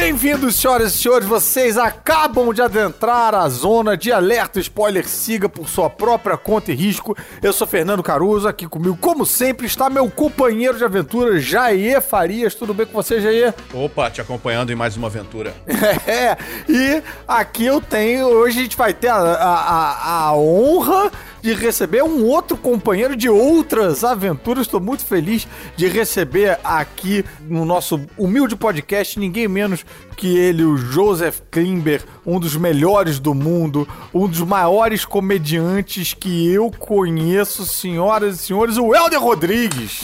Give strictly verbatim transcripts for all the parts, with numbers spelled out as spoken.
Bem-vindos, senhoras e senhores, vocês acabam de adentrar a zona de alerta spoiler, siga por sua própria conta e risco. Eu sou Fernando Caruso, aqui comigo, como sempre, está meu companheiro de aventura, Jair Farias. Tudo bem com você, Jair? Opa, te acompanhando em mais uma aventura. É, e aqui eu tenho, hoje a gente vai ter a, a, a, a honra de receber um outro companheiro de outras aventuras. Estou muito feliz de receber aqui no nosso humilde podcast ninguém menos que ele, o Joseph Klimber, um dos melhores do mundo, um dos maiores comediantes que eu conheço, senhoras e senhores, o Helder Rodrigues.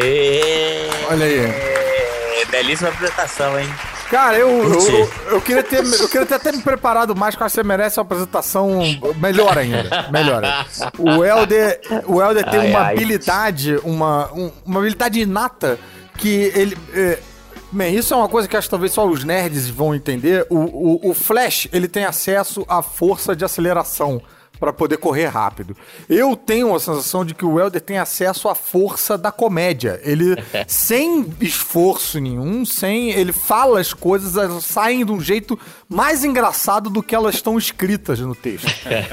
Eee, Olha aí. Eee, belíssima apresentação, hein? Cara, eu, eu, eu, queria ter, eu queria ter até me preparado mais, porque eu acho que você merece uma apresentação melhor ainda. Melhor ainda. O Helder, o Helder tem ai, uma ai. habilidade, uma, um, uma habilidade inata que ele... É, bem, isso é uma coisa que acho que talvez só os nerds vão entender. O, o, o Flash, ele tem acesso à força de aceleração para poder correr rápido. Eu tenho a sensação de que o Helder tem acesso à força da comédia. Ele, sem esforço nenhum, sem... Ele fala as coisas, elas saem de um jeito mais engraçado do que elas estão escritas no texto.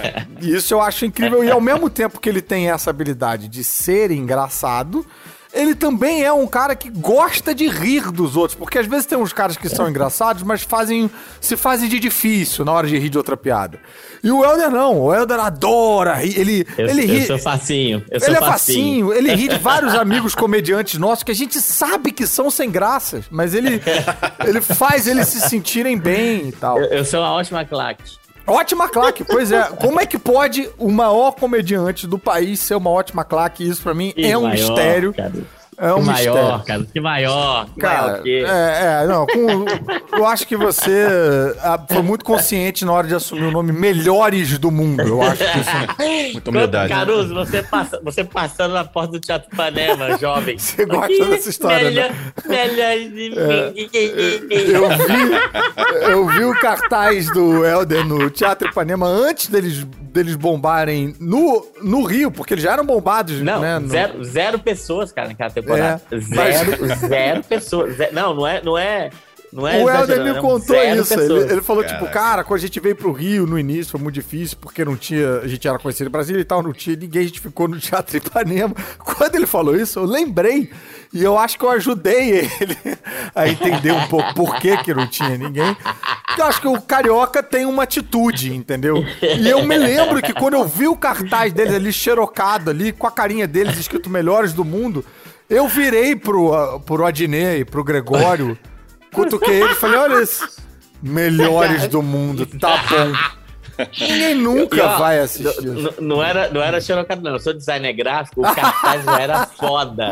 E isso eu acho incrível. E ao mesmo tempo que ele tem essa habilidade de ser engraçado, ele também é um cara que gosta de rir dos outros, porque às vezes tem uns caras que são engraçados, mas fazem, se fazem de difícil na hora de rir de outra piada. E o Helder não, o Helder adora rir, ele, eu, ele ri... Eu sou facinho, eu sou Ele é facinho. facinho, ele ri de vários amigos comediantes nossos que a gente sabe que são sem graças, mas ele, ele faz eles se sentirem bem e tal. Eu, eu sou uma ótima claque. Ótima claque, pois é. Como é que pode o maior comediante do país ser uma ótima claque? Isso pra mim que é um maior, mistério. Cara. É um que maior, mistério. cara. Que maior. Que cara, maior que... É, é, não. Com, eu acho que você a, foi muito consciente na hora de assumir o nome Melhores do Mundo. Eu acho que isso. Muita humildade. Caruso, você, passa, você passando na porta do Teatro Ipanema, jovem. Você gosta dessa história, melhor, né? Melhores de mim. É, eu, vi, eu vi o cartaz do Helder no Teatro Ipanema antes deles, deles bombarem no, no Rio, porque eles já eram bombados. Não, né, no... zero, zero pessoas, cara, naquela temporada. É, zero, mas... zero pessoas. Zero, não, não é... Não é... Não é o Helder me contou isso, ele, ele falou, Caraca. tipo, cara, quando a gente veio pro Rio no início, foi muito difícil, porque não tinha, a gente era conhecido em Brasília e tal, não tinha ninguém, a gente ficou no Teatro Ipanema. Quando ele falou isso, eu lembrei, e eu acho que eu ajudei ele a entender um pouco por que que não tinha ninguém, porque eu acho que o carioca tem uma atitude, entendeu? E eu me lembro que quando eu vi o cartaz deles ali, xerocado ali, com a carinha deles escrito Melhores do Mundo, eu virei pro, pro Adnei e pro Gregório, cutuquei ele e falei, olha isso, Melhores do Mundo, tá bom. Ninguém nunca eu, eu, vai assistir. Não, não era, não era xerocado, não. Eu sou designer gráfico, o cartaz já era foda.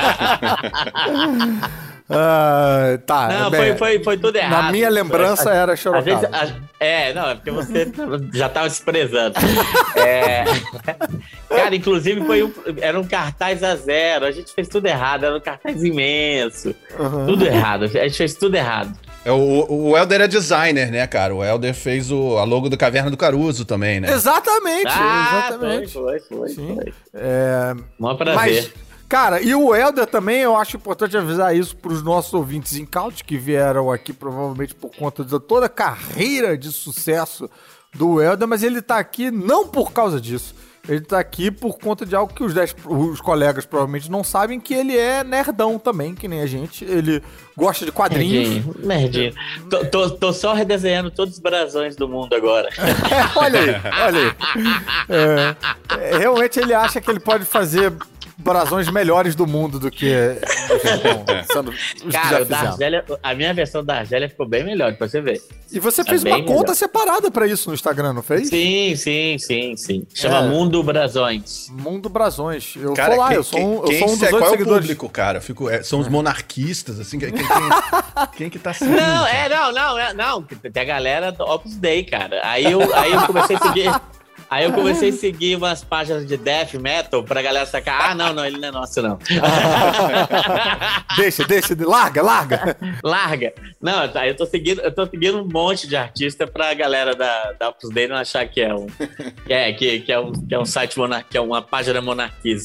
Uh, tá, não, bem, foi, foi, foi tudo errado. Na minha lembrança a, era xerocado. A gente, a, é, não, é porque você já tava desprezando. É, cara, inclusive foi um, era um cartaz a zero. A gente fez tudo errado, era um cartaz imenso. Uhum. Tudo errado, a gente fez tudo errado. É, o, o Helder é designer, né, cara? O Helder fez o, a logo do Caverna do Caruso também, né? Exatamente, ah, exatamente. Foi, foi, foi. foi. É, Mó prazer. Mas... Cara, e o Helder também, eu acho importante avisar isso para os nossos ouvintes incautos que vieram aqui provavelmente por conta de toda a carreira de sucesso do Helder, mas ele tá aqui não por causa disso. Ele tá aqui por conta de algo que os, dez, os colegas provavelmente não sabem, que ele é nerdão também, que nem a gente. Ele gosta de quadrinhos. Nerdinho, nerdinho. Tô, tô, tô só redesenhando todos os brasões do mundo agora. É, olha aí, olha aí. É, é, realmente ele acha que ele pode fazer brasões melhores do mundo do que bom, sendo os cara, que já o da Argélia, a minha versão da Argélia ficou bem melhor, pra você ver. E você tá fez uma melhor. conta separada pra isso no Instagram, não fez? Sim, sim, sim, sim. Chama é. Mundo Brasões. Mundo Brasões. Eu cara, vou lá, quem, eu sou um, quem, eu sou um dos quem, oito qual seguidores. Qual é o público, cara? Eu fico, é, são os monarquistas, assim, quem, quem, quem, quem que tá seguindo? Não, é, não, não, é, não. Tem a galera do Opus Dei, cara. Aí eu, aí eu comecei a seguir... Aí eu comecei a seguir umas páginas de death metal pra galera sacar. Ah, não, não, ele não é nosso, não. deixa, deixa, larga, larga. Larga. Não, tá, eu tô seguindo, eu tô seguindo um monte de artista pra galera da, da Opus Dei não achar que é um, que é, que, que é um, que é um site monar, que é uma página monarquista.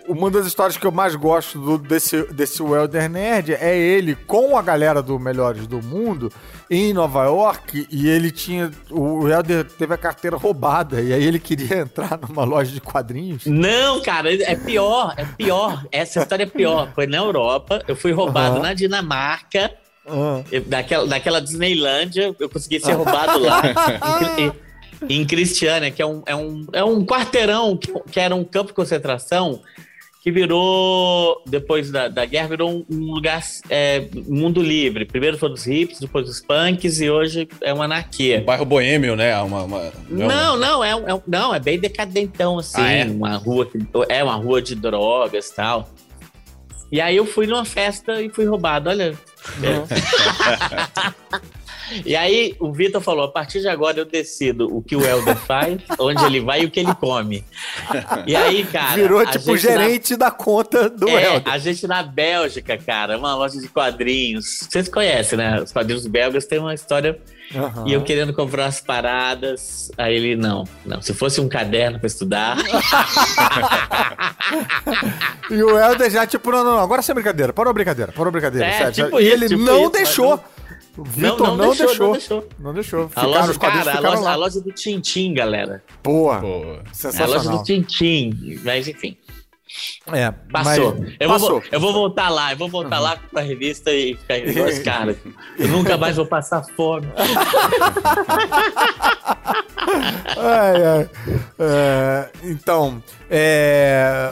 uma das histórias que eu mais gosto do, desse, desse Welder Nerd é ele com a galera do Melhores do Mundo em Nova York, e ele tinha... O Welder teve a carteira roubada, e aí ele queria entrar numa loja de quadrinhos. Não, cara, é pior, é pior. Essa história é pior. Foi na Europa, eu fui roubado uhum. na Dinamarca, uhum. eu, daquela, daquela Disneylândia, eu consegui ser roubado lá. Em, em Cristiânia, que é um, é um, é um quarteirão que, que era um campo de concentração, que virou, depois da, da guerra, virou um, um lugar, é, mundo livre. Primeiro foram os hippies, depois os punks, e hoje é uma anarquia. Um bairro boêmio, né? Uma, uma, não, não, é, é, não, é bem decadentão, assim. Ah, é? Uma rua que, é uma rua de drogas e tal. E aí eu fui numa festa e fui roubado, olha. Uhum. E aí o Vitor falou, a partir de agora eu decido o que o Welder faz, onde ele vai e o que ele come. E aí, cara... Virou tipo gerente na... da conta do é, Welder. A gente na Bélgica, cara, uma loja de quadrinhos. Vocês conhecem, né? Os quadrinhos belgas têm uma história... Uhum. E eu querendo comprar umas paradas, aí ele, não, não, se fosse um caderno pra estudar... E o Welder já, tipo, não, não, não, agora sem brincadeira, parou a brincadeira, parou a brincadeira. É, sério, tipo e isso, ele tipo não isso, deixou... Não... O Vitor não, não, não, deixou, não deixou. Não deixou. A loja, cara, a loja, a loja do Tintim, galera. Boa. Boa. Sensacional. A loja do Tintim, mas enfim. É, passou. Mas, eu, passou. Vou, eu vou voltar lá, eu vou voltar uhum. lá pra revista e ficar igual os caras. Eu nunca mais vou passar fome. ai, ai. É, então, é,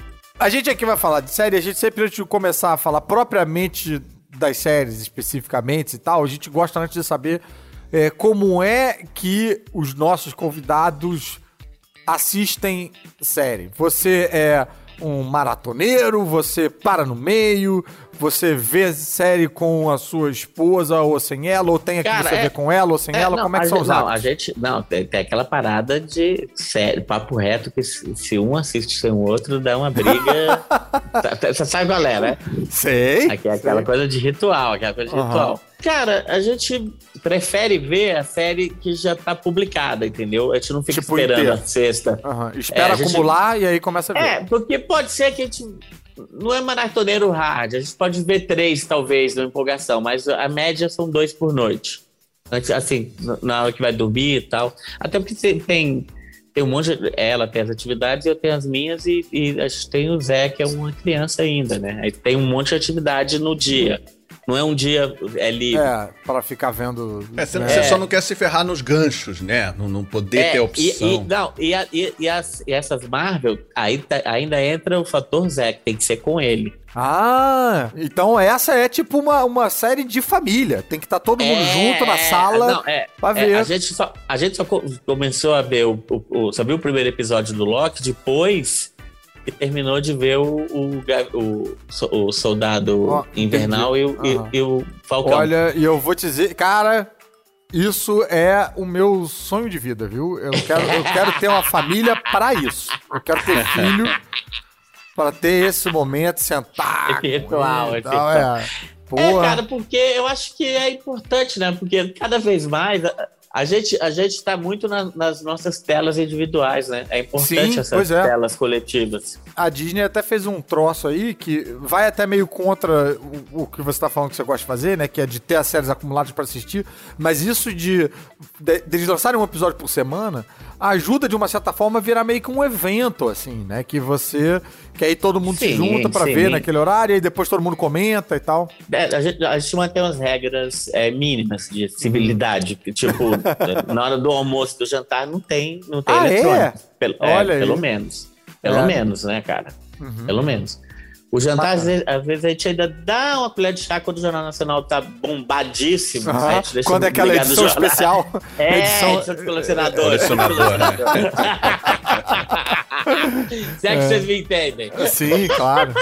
a gente aqui vai falar de série, a gente sempre, antes de começar a falar propriamente das séries especificamente e tal, a gente gosta antes de saber é, como é que os nossos convidados assistem série. Você é um maratoneiro, você para no meio, você vê série com a sua esposa ou sem ela, ou tem aqui Cara, você é, vê com ela ou sem é, ela, não, como é que são gente, os não, hábitos? a gente, não, tem, tem aquela parada de série, papo reto, que se, se um assiste sem o outro, dá uma briga. Você sabe, galera, né? Sei. Aqui é aquela sei. coisa de ritual, aquela coisa de uhum. ritual. Cara, a gente prefere ver a série que já tá publicada, entendeu? A gente não fica tipo esperando inteiro. a sexta. Uhum. Espera é, acumular gente... e aí começa a ver. É, porque pode ser que a gente não é maratoneiro hard, a gente pode ver três, talvez, na empolgação, mas a média são dois por noite. Assim, na hora que vai dormir e tal. Até porque tem, tem um monte de... Ela tem as atividades, eu tenho as minhas e, e a gente tem o Zé, que é uma criança ainda, né? Aí tem um monte de atividade no dia. Não é um dia é livre. É, para ficar vendo... É, você, né? você só não quer se ferrar nos ganchos, né? Não, não poder é, ter opção. E, e, não, e, a, e, e, as, e essas Marvel, aí tá, ainda entra o fator Zé, que tem que ser com ele. Ah, então essa é tipo uma, uma série de família. Tem que estar tá todo mundo é, junto na sala não, é, pra ver. É, a, gente só, a gente só começou a ver o, o, o, só viu o primeiro episódio do Loki depois... E terminou de ver o, o, o, o Soldado oh, Invernal e o, uhum. e, e o Falcão. Olha, e eu vou te dizer, cara, isso é o meu sonho de vida, viu? Eu quero, eu quero ter uma família para isso. Eu quero ter filho para ter esse momento, sentar. É ritual, é tal, é. É, cara, porque eu acho que é importante, né? Porque cada vez mais... A gente, a gente tá muito na, nas nossas telas individuais, né? É importante Sim, essas é. telas coletivas. A Disney até fez um troço aí que vai até meio contra o, o que você tá falando que você gosta de fazer, né? Que é de ter as séries acumuladas pra assistir. Mas isso de, de, de eles lançarem um episódio por semana ajuda, de uma certa forma, a virar meio que um evento, assim, né? Que você... Que aí todo mundo sim, se junta pra sim. ver naquele horário, e aí depois todo mundo comenta e tal. É, a, gente, a gente mantém umas regras é, mínimas de civilidade. Que, tipo, na hora do almoço, do jantar, não tem, não tem ah, eletrônico. É? Pelo, Olha é, aí. Pelo menos. Pelo é. menos, né, cara? Uhum. Pelo menos. O jantar, às vezes, às vezes, a gente ainda dá uma colher de chá quando o Jornal Nacional tá bombadíssimo. Uhum. A gente deixa quando é aquela edição especial. É, edição, edição do colecionador. Colecionador, né? Se é que é. vocês me entendem. Sim, claro.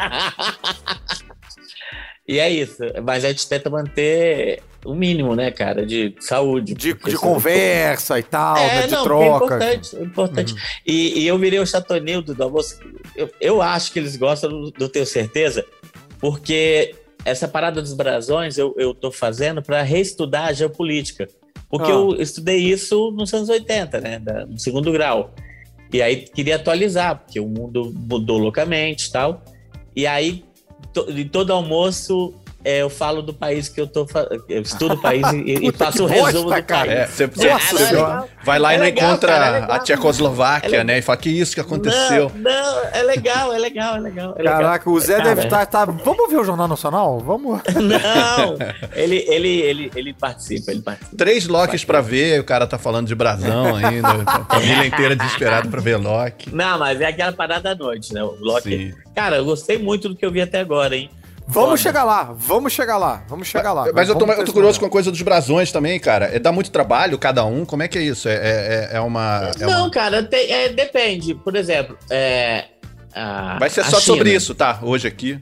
E é isso. Mas a gente tenta manter o mínimo, né, cara, de saúde. De, de conversa e tal, é, né, de não, troca. É importante, é importante. Uhum. E, e eu virei o Chatonildo do almoço. Eu, eu acho que eles gostam, não tenho certeza, porque essa parada dos brasões eu, eu tô fazendo para reestudar a geopolítica. Porque ah. eu estudei isso nos anos oitenta, né, no segundo grau. E aí queria atualizar, porque o mundo mudou loucamente e tal. E aí, to, em todo almoço, é, eu falo do país que eu tô eu estudo o país e, e faço o resumo bosta, do cara. É, você, você, você é vai lá é e não legal, encontra cara, é a Tchecoslováquia, é né? E fala, que isso que aconteceu? Não, não, é legal, é legal, é legal. É Caraca, legal. o Zé cara, deve estar... Tá, tá... Vamos ver o Jornal Nacional? Vamos? Não, ele, ele, ele, ele participa, ele participa. Três Locks pra ver, o cara tá falando de brasão ainda, a família inteira desesperada pra ver Loki. Não, mas é aquela parada da noite, né? O Loki. Sim. Cara, eu gostei muito do que eu vi até agora, hein? Vamos Foda. chegar lá, vamos chegar lá, vamos chegar lá. Mas, mas eu tô, eu tô curioso com a coisa dos brasões também, cara. É, dá muito trabalho cada um? Como é que é isso? É, é, é uma... É Não, uma... cara, tem, é, depende. Por exemplo, é, a, vai ser só China. Sobre isso, tá? Hoje aqui.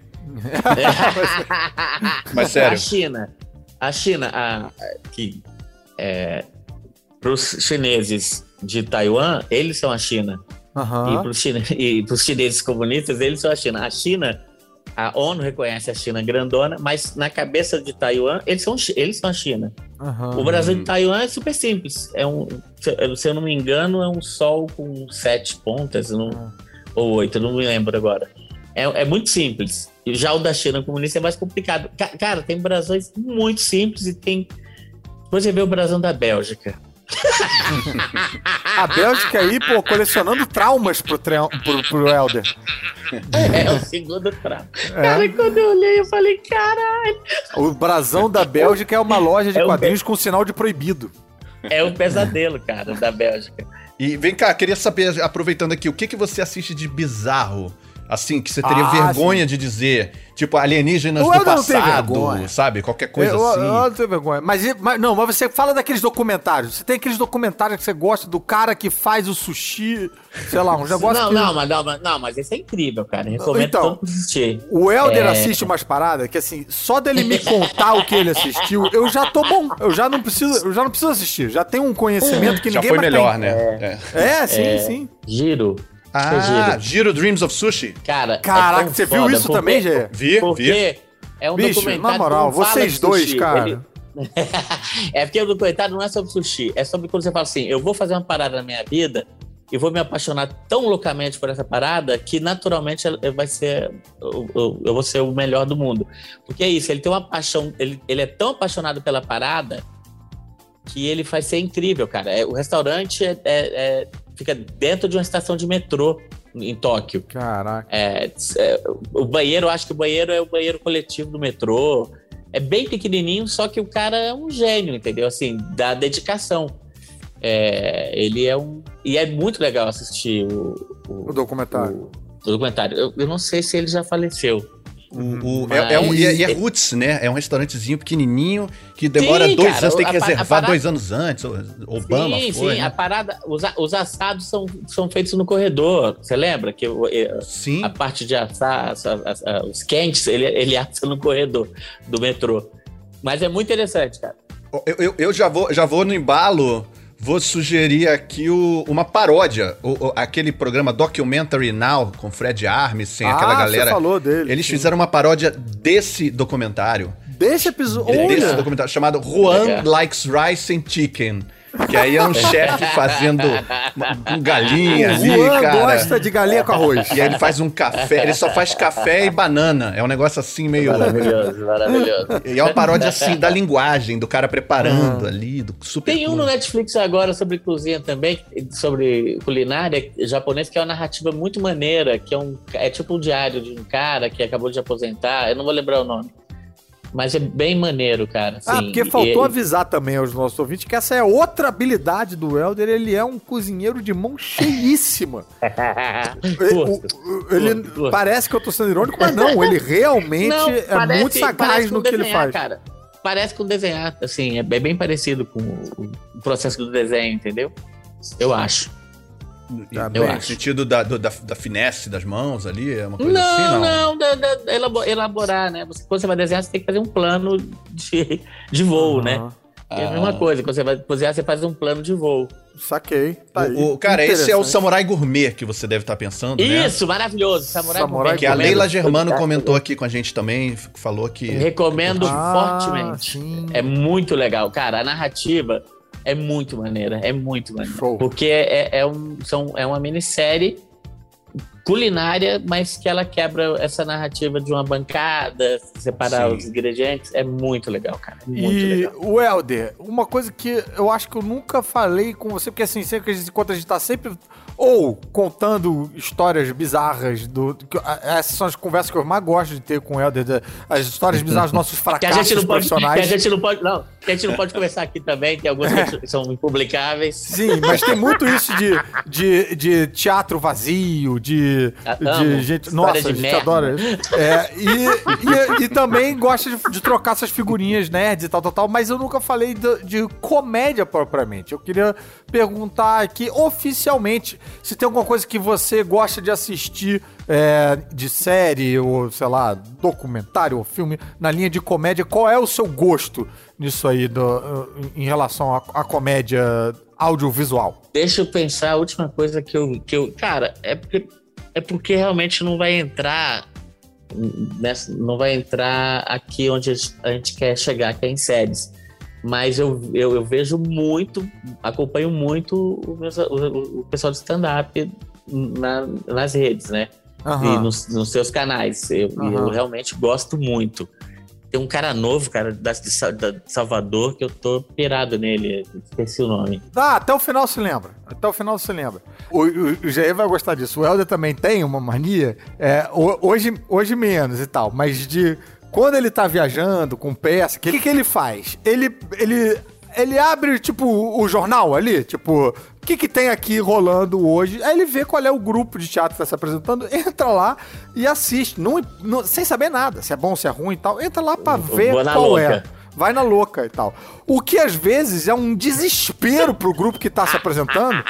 É. Mas sério. A China, a China, a, que é, pros chineses de Taiwan, eles são a China. Uhum. E pros, chine, e pros chineses comunistas, eles são a China. A China... A ONU reconhece a China grandona, mas na cabeça de Taiwan, eles são, eles são a China. Uhum. O Brasil de Taiwan é super simples. É um, se eu não me engano, é um sol com sete pontas, não, uhum. ou oito, não me lembro agora. É, é muito simples. Já o da China comunista é mais complicado. Cara, tem brasões muito simples e tem... Depois você vê o brasão da Bélgica. A Bélgica aí, pô, colecionando traumas pro, pro, pro Helder. É, é o segundo trauma. É. Cara, quando eu olhei, eu falei, caralho. O brasão da Bélgica é uma loja de é quadrinhos um... com sinal de proibido. É um pesadelo, cara, da Bélgica. E vem cá, queria saber, aproveitando aqui, o que, que você assiste de bizarro? Assim, que você teria ah, vergonha sim. de dizer, tipo, alienígenas o do passado, sabe? Qualquer coisa eu, assim. Eu, eu não tenho vergonha. Mas, mas, não, mas você fala daqueles documentários. Você tem aqueles documentários que você gosta do cara que faz o sushi, sei lá, um negócio não, que... Não, mas, não, mas, não, mas esse é incrível, cara. Eu recomendo então, todo assistir. O Helder é... assiste umas paradas que, assim, só dele me contar o que ele assistiu, eu já tô bom. Eu já não preciso, eu já não preciso assistir. Já tenho um conhecimento que já ninguém foi mais melhor, tem. né? É, é. é sim, é... sim. Giro. Ah, Giro. Giro Dreams of Sushi. Cara, caraca, é você viu isso porque, também, Gê? Vi, porque vi. É um Bicho, documentário. Na moral, vocês dois, sushi. cara. Ele... é porque o documentário não é sobre sushi, é sobre quando você fala assim: eu vou fazer uma parada na minha vida e vou me apaixonar tão loucamente por essa parada que naturalmente vai ser, eu, eu vou ser o melhor do mundo. Porque é isso, ele tem uma paixão, ele, ele é tão apaixonado pela parada que ele faz ser incrível, cara. É, o restaurante é, é, é, fica dentro de uma estação de metrô em Tóquio. Caraca. É, é, o banheiro, eu acho que o banheiro é o banheiro coletivo do metrô. É bem pequenininho, só que o cara é um gênio, entendeu? Assim, da dedicação. É, ele é um... E é muito legal assistir o... O, o documentário. O, o documentário. Eu, eu não sei se ele já faleceu. O, o, é, é um, e, é, e é Roots, né? É um restaurantezinho pequenininho que demora sim, dois cara, anos, tem que a, reservar a parada... dois anos antes. Obama sim, foi, sim, né? a parada, os, os assados são, são feitos no corredor. Você lembra que sim. a parte de assar, a, a, os quentes, ele, ele assa no corredor do metrô. Mas é muito interessante, cara. Eu, eu, eu já, vou, já vou no embalo. Vou sugerir aqui o, uma paródia, o, o, aquele programa Documentary Now, com Fred Armisen, ah, aquela galera. Você falou dele. Eles sim. fizeram uma paródia desse documentário. Desse episódio? Desse documentário, chamado Juan é. Likes Rice and Chicken. Que aí é um chefe fazendo uma, um galinha ali, Juan cara. gosta de galinha com arroz. E aí ele faz um café, ele só faz café e banana. É um negócio assim meio... Maravilhoso, maravilhoso. E é uma paródia assim da linguagem, do cara preparando ah. ali, do super... Tem um no Netflix agora sobre cozinha também, sobre culinária japonesa, que é uma narrativa muito maneira, que é, um, é tipo um diário de um cara que acabou de aposentar, eu não vou lembrar o nome. Mas é bem maneiro, cara. Assim, ah, porque faltou e... avisar também aos nossos ouvintes que essa é outra habilidade do Helder. Ele é um cozinheiro de mão cheíssima. ele o, ele curto. Parece que eu tô sendo irônico, mas não. Ele realmente não, é parece, muito sagaz no que desenhar, ele faz. Cara. Parece com desenhar, assim, é bem parecido com o processo do desenho, entendeu? Eu acho. Tá eu acho. No sentido da, do, da, da finesse das mãos ali, é uma coisa não, assim, não? Não, da, da, elaborar, né? Você, quando você vai desenhar, você tem que fazer um plano de, de voo, uhum. né? É a mesma coisa, quando você vai cozinhar, você faz um plano de voo. Saquei. Tá aí. O, o, cara, esse é o Samurai Gourmet que você deve estar pensando, né? Isso, maravilhoso. Samurai, Samurai Gourmet. Que a Leila Germano comentou aqui com a gente também, falou que... Recomendo ah, fortemente. Sim. É muito legal. Cara, a narrativa... É muito maneira, é muito maneira. Show. Porque é, é, um, são, é uma minissérie culinária, mas que ela quebra essa narrativa de uma bancada, separar Sim. os ingredientes. É muito legal, cara. Muito e legal. O Helder, uma coisa que eu acho que eu nunca falei com você, porque assim, sempre que a gente encontra, a gente tá sempre ou contando histórias bizarras do... Essas são as conversas que eu mais gosto de ter com o Helder, as histórias bizarras dos nossos fracassos que a gente não pode, profissionais. Que a gente não pode, não, que a gente não pode conversar aqui também, tem algumas que são impublicáveis. Sim, mas tem muito isso de, de, de teatro vazio, de, de gente... Nossa, de a gente merda. adora isso. É, e, e, e também gosta de, de trocar essas figurinhas nerds e tal, tal, tal, mas eu nunca falei de, de comédia propriamente. Eu queria perguntar aqui, oficialmente, se tem alguma coisa que você gosta de assistir é, de série, ou sei lá, documentário ou filme, na linha de comédia, qual é o seu gosto nisso aí, do, em relação à, à comédia audiovisual? Deixa eu pensar, a última coisa que eu... Que eu cara, é porque, é porque realmente não vai entrar... Nessa, não vai entrar aqui onde a gente, a gente quer chegar, que é em séries. Mas eu, eu, eu vejo muito, acompanho muito o, o, o pessoal de stand-up na, nas redes, né? Uhum. E nos, nos seus canais. Eu, uhum. eu realmente gosto muito. Tem um cara novo, cara, da, de Salvador, que eu tô pirado nele. Esqueci o nome. Ah, até o final se lembra. Até o final se lembra. O, o, o Jair vai gostar disso. O Helder também tem uma mania, é, hoje, hoje menos e tal, mas de... Quando ele tá viajando com peça, o que, que ele faz? Ele, ele, ele abre, tipo, o jornal ali, tipo, o que que tem aqui rolando hoje? Aí ele vê qual é o grupo de teatro que tá se apresentando, entra lá e assiste, não, não, sem saber nada, se é bom, se é ruim e tal. Entra lá pra ver qual louca. é. Vai na louca e tal. O que, às vezes, é um desespero pro grupo que tá se apresentando.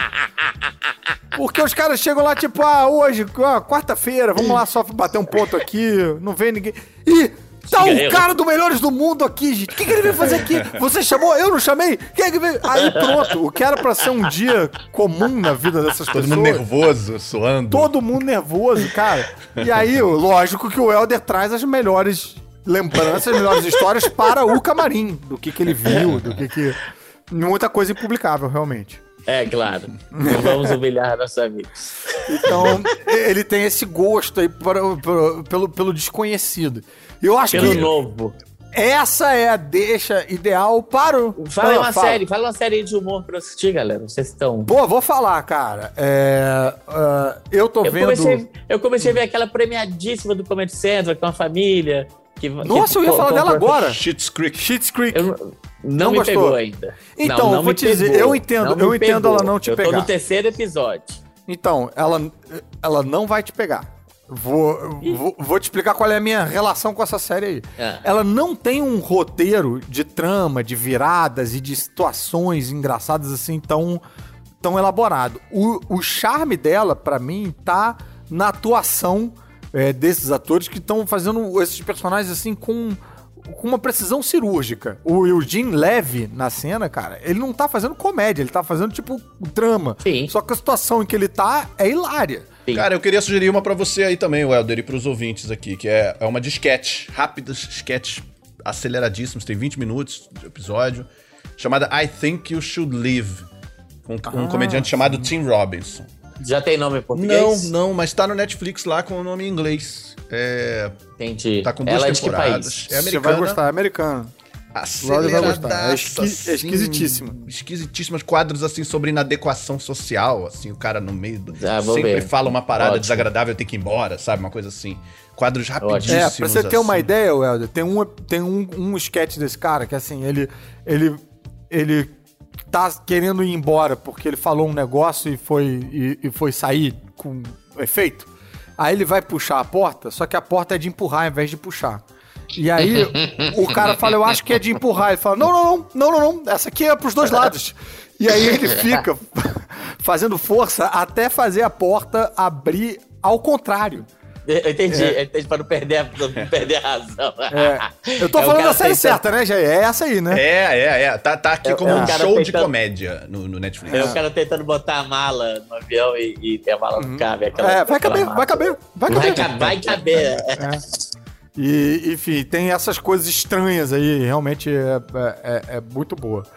Porque os caras chegam lá, tipo, ah, hoje, ah, quarta-feira, vamos lá só bater um ponto aqui, não vem ninguém. Ih, tá o cara do Melhores do Mundo aqui, gente. O que, que ele veio fazer aqui? Você chamou? Eu não chamei? Quem é que veio? Aí pronto, o que era pra ser um dia comum na vida dessas todo pessoas. Todo mundo nervoso, suando. Todo mundo nervoso, cara. E aí, lógico que o Helder traz as melhores lembranças, as melhores histórias para o camarim. Do que que ele viu, do que que... Muita coisa impublicável, realmente. É, claro. Não vamos humilhar nossos amigos. Então, ele tem esse gosto aí para, para, pelo, pelo desconhecido. Eu acho pelo que novo. Essa é a deixa ideal para o... Fala ah, uma fala. série, fala uma série de humor pra assistir, galera. Vocês estão... Pô, vou falar, cara. É, uh, eu tô eu vendo... Comecei, eu comecei a ver aquela premiadíssima do Comedy Central, com a família... Que, Nossa, que, eu ia falar dela agora. Schitt's Creek. Schitt's Creek. Eu, não, não me gostou. Pegou ainda. Então, não, não eu vou te dizer, eu entendo, eu entendo ela não te eu pegar. Eu tô no terceiro episódio. Então, ela, ela não vai te pegar. Vou, vou, vou te explicar qual é a minha relação com essa série aí. Ah. Ela não tem um roteiro de trama, de viradas e de situações engraçadas assim tão, tão elaborado. O, o charme dela, pra mim, tá na atuação é, desses atores que estão fazendo esses personagens assim com... com uma precisão cirúrgica. O Eugene Levy, na cena, cara, ele não tá fazendo comédia, ele tá fazendo, tipo, drama. Sim. Só que a situação em que ele tá é hilária. Sim. Cara, eu queria sugerir uma pra você aí também, o Helder, e pros ouvintes aqui, que é, é uma de sketch, rápidas sketch, aceleradíssimos, tem vinte minutos de episódio, chamada I Think You Should Live, com um, ah, um comediante chamado Tim Robinson. Já tem nome em português? Não, não, mas tá no Netflix lá com o nome em inglês. É... Entendi. Tá com duas Ela temporadas. É, é americana. Você vai gostar, é americano. Aceleradaça, é, esqui, assim, é esquisitíssimo. Esquisitíssimos quadros, assim, sobre inadequação social, assim, o cara no meio do... Ah, sempre ver. fala uma parada Ótimo. desagradável, tem que ir embora, sabe? Uma coisa assim. Quadros rapidíssimos, É, pra você ter assim. uma ideia, Helder, tem um, tem um, um sketch desse cara que, assim, ele, ele, ele tá querendo ir embora porque ele falou um negócio e foi, e, e foi sair com efeito. Aí ele vai puxar a porta, só que a porta é de empurrar ao invés de puxar. E aí o cara fala, eu acho que é de empurrar. Ele fala, não, não, não, não, não, não, essa aqui é pros dois lados. E aí ele fica fazendo força até fazer a porta abrir ao contrário. Eu entendi, é. eu entendi, pra não perder a, não perder a razão. É. Eu tô é falando da série tentando... certa, né, Jair? É essa aí, né? É, é, é. Tá, tá aqui é, como é. um show tentando... de comédia no, no Netflix. É o cara tentando botar a mala no avião e, e ter a mala não cabe. Aquela, é, vai caber, vai caber, vai caber. Vai caber, vai caber. É. E, enfim, tem essas coisas estranhas aí, realmente é, é, é muito boa.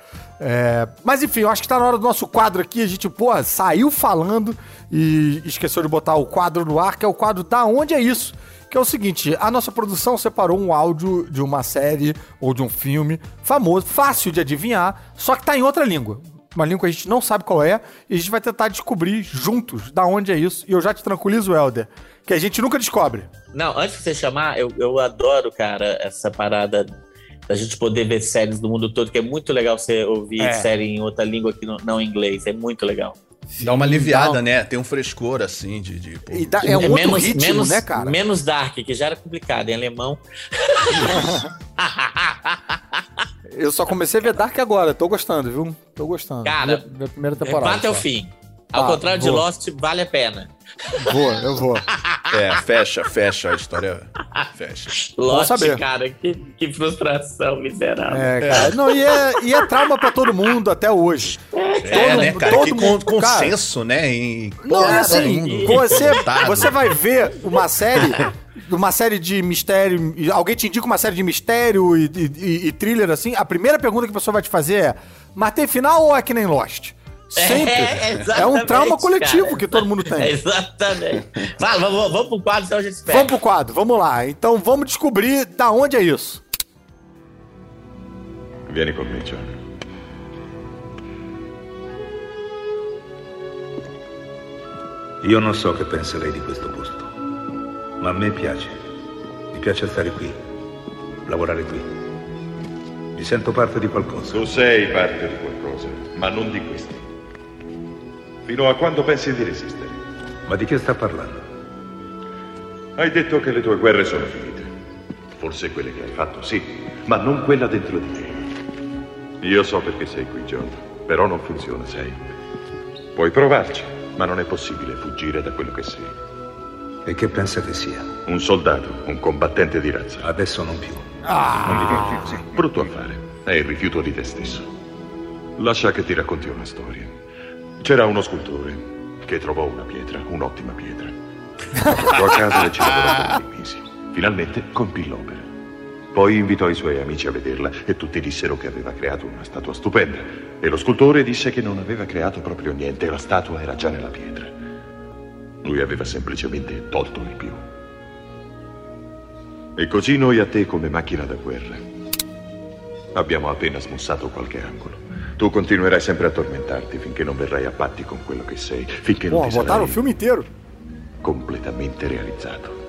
É, mas enfim, eu acho que tá na hora do nosso quadro aqui. A gente, porra, saiu falando e esqueceu de botar o quadro no ar, que é o quadro Da Onde É Isso? Que é o seguinte, a nossa produção separou um áudio de uma série ou de um filme famoso, fácil de adivinhar, só que tá em outra língua. Uma língua que a gente não sabe qual é, e a gente vai tentar descobrir juntos da onde é isso. E eu já te tranquilizo, Helder, que a gente nunca descobre. Não, antes de você chamar, eu, eu adoro, cara, essa parada da gente poder ver séries do mundo todo, que é muito legal você ouvir É. série em outra língua que não, não em inglês. É muito legal. Dá uma aliviada, Então- né? Tem um frescor, assim, de... de pô. E dá- é um outro menos, ritmo, menos, né, cara? Menos dark, que já era complicado. Em alemão... Eu só comecei a ver Dark agora, tô gostando, viu? Tô gostando. Cara, Minha- minha primeira temporada. Vá até o só. fim. Ao Tá, contrário de vou. Lost, vale a pena. Vou, eu vou. É, fecha, fecha a história. Fecha. Lost, saber. cara, que, que frustração miserável. É, cara. Não, e é, e é trauma pra todo mundo até hoje. É, Todo- né, cara? todo Que mundo- con- cara, consenso, né? Em... Não, Pô, é assim, todo mundo você, revoltado. você vai ver uma série, uma série de mistério, e alguém te indica uma série de mistério e, e- e thriller assim, a primeira pergunta que a pessoa vai te fazer é, mas tem final ou é que nem Lost? Sempre. É, É, exatamente, um trauma coletivo cara. que todo mundo tem. Exatamente. Fala, vamos, vamos pro quadro, então a gente espera. Vamos pro quadro, vamos lá. Então vamos descobrir da onde é isso. Vieni con me, John. Io non so che penserei di questo posto, ma a me piace. Mi piace stare qui, lavorare qui. Mi sento parte di qualcosa. Tu sei parte di qualcosa, ma non di questo. Fino a quando pensi di resistere? Ma di che sta parlando? Hai detto che le tue guerre sono finite. Forse quelle che hai fatto, sì, ma non quella dentro di te. Io so perché sei qui, John, però non funziona, sai. Puoi provarci, ma non è possibile fuggire da quello che sei. E che pensa che sia? Un soldato, un combattente di razza. Adesso non più. Non mi viene più così. Brutto affare. È il rifiuto di te stesso. Lascia che ti racconti una storia. C'era uno scultore che trovò una pietra, un'ottima pietra. La portò a casa e ci lavorò per dei mesi. Finalmente compì l'opera. Poi invitò i suoi amici a vederla e tutti dissero che aveva creato una statua stupenda. E lo scultore disse che non aveva creato proprio niente, la statua era già nella pietra. Lui aveva semplicemente tolto di più. E così noi a te come macchina da guerra abbiamo appena smussato qualche angolo. Tu continuerai sempre a tormentarti finché non verrai a patti con quello che sei, finché non Pô, ti botaram o sarai filme inteiro. completamente realizzato.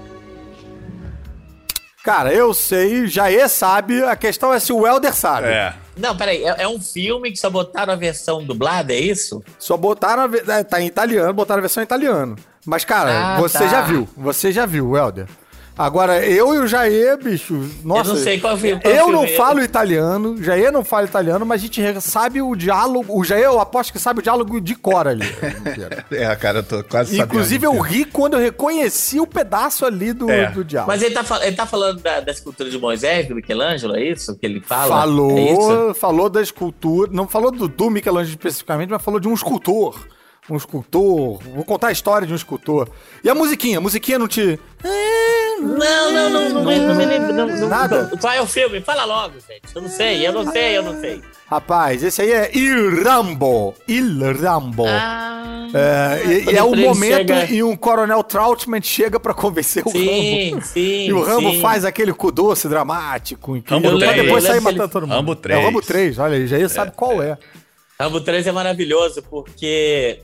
Cara, eu sei, Jair sabe, a questão é se o Helder sabe. É. Não, peraí, é, é um filme que só botaram a versão dublada, é isso? Só botaram a ve- é, tá em italiano, botaram a versão em italiano. Mas, cara, Ah, você tá. já viu, você já viu, Helder. Agora, eu e o Jair, bicho, nossa... Eu não sei qual filme. Qual Eu filme não é. falo italiano, Jair não fala italiano, mas a gente re- sabe o diálogo. O Jair, eu aposto que sabe o diálogo de cor ali. É, cara, eu tô quase sabendo. Inclusive, eu ri quando eu reconheci o pedaço ali do, É. do diálogo. Mas ele tá, fal- ele tá falando da, da escultura de Moisés, do Michelangelo, é isso que ele fala? É Falou, isso? falou da escultura, não falou do, do Michelangelo especificamente, mas falou de um escultor. Um escultor, vou contar a história de um escultor. E a musiquinha? A musiquinha não te... Não, não, não, não, me- não me lembro. Não, não, Nada? não. Qual é o filme? Fala logo, gente. Eu não sei, eu não sei, eu não sei. Rapaz, esse aí é Il Rambo. Il Rambo. Ah, É, e, quando e é o ele momento chega- em um coronel Troutman chega pra convencer o Sim, Rambo. sim, E o Rambo sim. faz aquele cu doce dramático. Incrível, Rambo pra três. depois Eu sair lembro que matando ele- todo mundo. Rambo É o três. Rambo três, olha aí, já sabe qual é. Rambo três é maravilhoso porque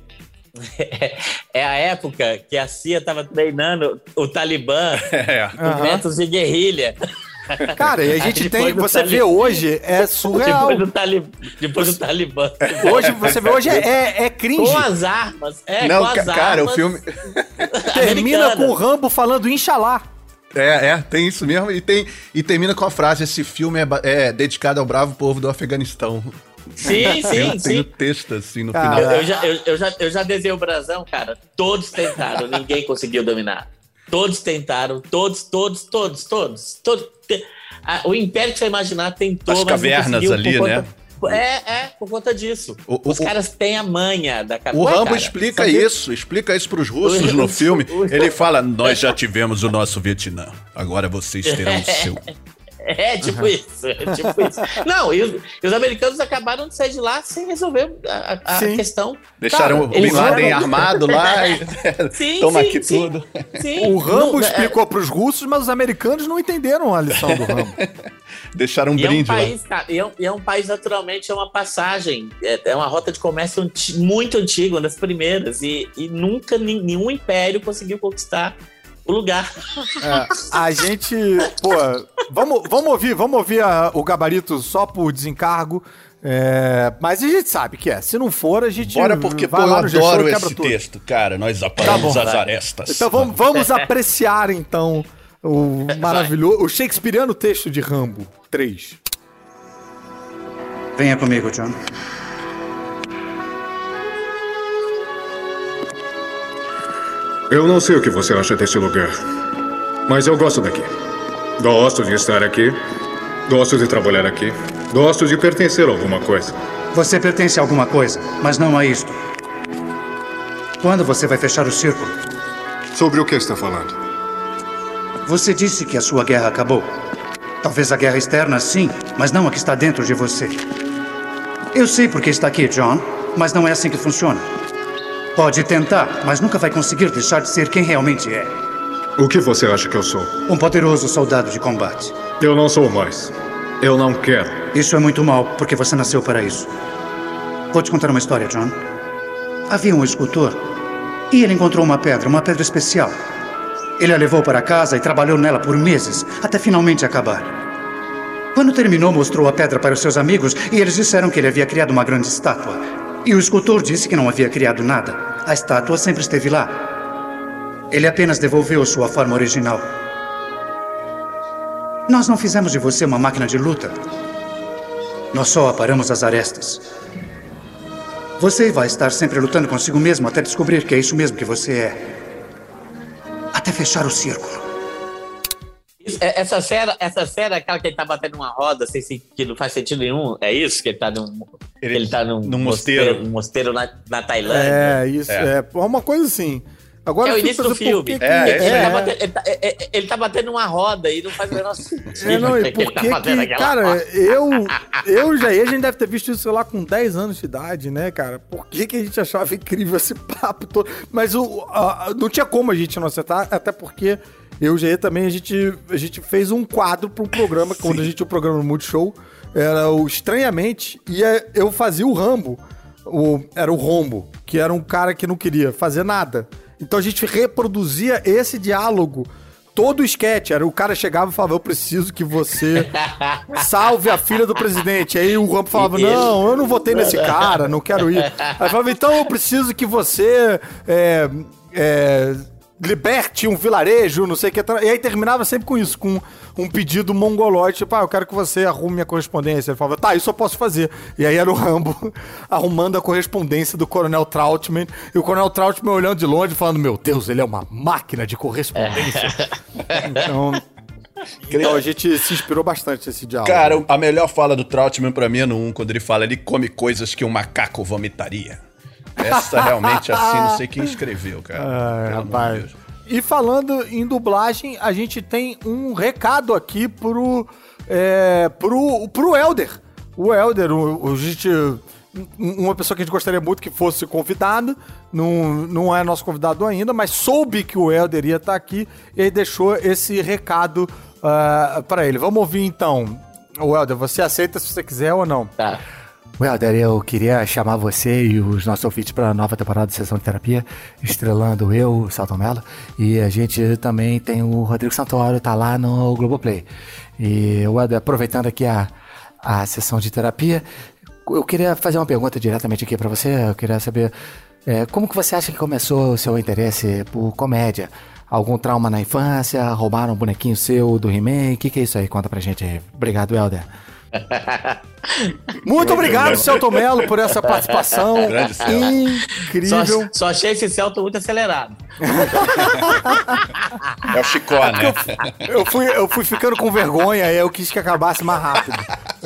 é a época que a C I A tava treinando o Talibã É. com métodos de guerrilha. Cara, e a gente Depois tem, do você Talibã. vê hoje, é surreal. Depois do, Talib... Depois do Talibã. Hoje, você vê hoje, é, é cringe. Com as armas. É, Não, com as ca- cara, armas o filme. Termina americanas. com o Rambo falando Inxalá. É, é, tem isso mesmo. E, tem, e termina com a frase: esse filme é, ba- é dedicado ao bravo povo do Afeganistão. Sim, Tem, sim, tem o sim. texto assim no Cara, Eu, final. eu já, eu, eu já, eu já desenhei o brasão, cara. Todos tentaram, ninguém conseguiu dominar. Todos tentaram, todos, todos, todos, todos. todos te- a- o Império que você imaginar tentou, As mas não cavernas conseguiu ali, por né? conta- É, é, por conta disso. O- o- Os caras têm a manha da cabeça. O Ué, Rambo cara, explica sabia- isso, explica isso pros russos O- no o- filme. o- Ele fala: nós já tivemos o nosso Vietnã, agora vocês terão o seu. É, tipo uhum. isso, é tipo isso. Não, e os, e os americanos acabaram de sair de lá sem resolver a, a questão. Deixaram cara, o Bin Laden armado lá e sim, toma sim, aqui sim, tudo. Sim. O Rambo não, explicou é... para os russos, mas os americanos não entenderam a lição do Rambo. Deixaram um e brinde é um país, lá. Cara, e, é um, e é um país, naturalmente, é uma passagem, é, é uma rota de comércio anti, muito antiga, uma das primeiras, e, e nunca nenhum império conseguiu conquistar o lugar. É, a gente, pô, vamos, vamos ouvir, vamos ouvir a, o gabarito só por desencargo. É, mas a gente sabe que é. Se não for, a gente Bora porque vai pô, lá eu no adoro gestor, esse tudo. texto, cara. Nós aparamos tá as arestas. Então vamos, vamos apreciar então o maravilhoso, o shakespeariano texto de Rambo três. Venha comigo, John. Eu não sei o que você acha desse lugar, mas eu gosto daqui. Gosto de estar aqui, gosto de trabalhar aqui, gosto de pertencer a alguma coisa. Você pertence a alguma coisa, mas não a isto. Quando você vai fechar o círculo? Sobre o que está falando? Você disse que a sua guerra acabou. Talvez a guerra externa, sim, mas não a que está dentro de você. Eu sei porque está aqui, John, mas não é assim que funciona. Pode tentar, mas nunca vai conseguir deixar de ser quem realmente é. O que você acha que eu sou? Um poderoso soldado de combate. Eu não sou mais. Eu não quero. Isso é muito mal, porque você nasceu para isso. Vou te contar uma história, John. Havia um escultor e ele encontrou uma pedra, uma pedra especial. Ele a levou para casa e trabalhou nela por meses, até finalmente acabar. Quando terminou, mostrou a pedra para os seus amigos e eles disseram que ele havia criado uma grande estátua. E o escultor disse que não havia criado nada. A estátua sempre esteve lá. Ele apenas devolveu sua forma original. Nós não fizemos de você uma máquina de luta. Nós só aparamos as arestas. Você vai estar sempre lutando consigo mesmo até descobrir que é isso mesmo que você é. Até fechar o círculo. Isso, essa cena, essa cena é aquela que ele tá batendo uma roda, sem, que não faz sentido nenhum. É isso? Que ele tá num, ele, ele tá num, num mosteiro, mosteiro, um mosteiro na, na Tailândia. É, isso. É, é uma coisa assim. Agora, é o início do filme. Que que... É, ele, é, tá é. batendo, ele, tá, ele tá batendo uma roda e não faz o menor sentido. É, não, e por que tá que, cara, eu, eu já, a gente deve ter visto isso, sei lá, com dez anos de idade, né, cara? Por que que a gente achava incrível esse papo todo? Mas o, a, não tinha como a gente não acertar, até porque eu já também, a gente, a gente fez um quadro para um programa, Sim. quando a gente tinha o programa no Multishow, era o Estranhamente, e eu fazia o Rambo, o, era o Rombo, que era um cara que não queria fazer nada. Então a gente reproduzia esse diálogo, todo o sketch. Era, o cara chegava e falava, eu preciso que você salve a filha do presidente. Aí o Rambo falava, não, eu não votei nesse cara, não quero ir. Aí falava, então eu preciso que você é, é, liberte um vilarejo, não sei o que. E aí terminava sempre com isso, com um pedido mongolóide, tipo, ah, eu quero que você arrume minha correspondência. Ele falava, tá, isso eu posso fazer. E aí era o Rambo arrumando a correspondência do Coronel Trautmann, e o Coronel Trautmann olhando de longe, falando, meu Deus, ele é uma máquina de correspondência. então, então a gente se inspirou bastante nesse diálogo. Cara, a melhor fala do Trautmann pra mim é no um, quando ele fala, ele come coisas que um macaco vomitaria. Essa realmente, assim, não sei quem escreveu, cara. Ai, rapaz. E falando em dublagem, a gente tem um recado aqui pro, é, pro, pro Helder. O Helder, o, o, gente, uma pessoa que a gente gostaria muito que fosse convidado, não, não é nosso convidado ainda, mas soube que o Helder ia estar aqui e aí deixou esse recado uh, para ele. Vamos ouvir então. O Helder, você aceita se você quiser ou não? Tá. Helder, eu queria chamar você e os nossos ouvintes para a nova temporada de Sessão de Terapia, estrelando eu, o Celton Mello, e a gente também tem o Rodrigo Santoro, tá lá no Globoplay. E, Helder, aproveitando aqui a, a sessão de terapia, eu queria fazer uma pergunta diretamente aqui para você. Eu queria saber é, como que você acha que começou o seu interesse por comédia? Algum trauma na infância? Roubaram um bonequinho seu do He-Man? O que, que é isso aí? Conta pra gente aí. Obrigado, Helder. Muito obrigado, Celton Mello, por essa participação incrível. Só, só achei esse Celton muito acelerado. É o Chicó, né? Eu, eu, fui, eu fui ficando com vergonha e eu quis que acabasse mais rápido.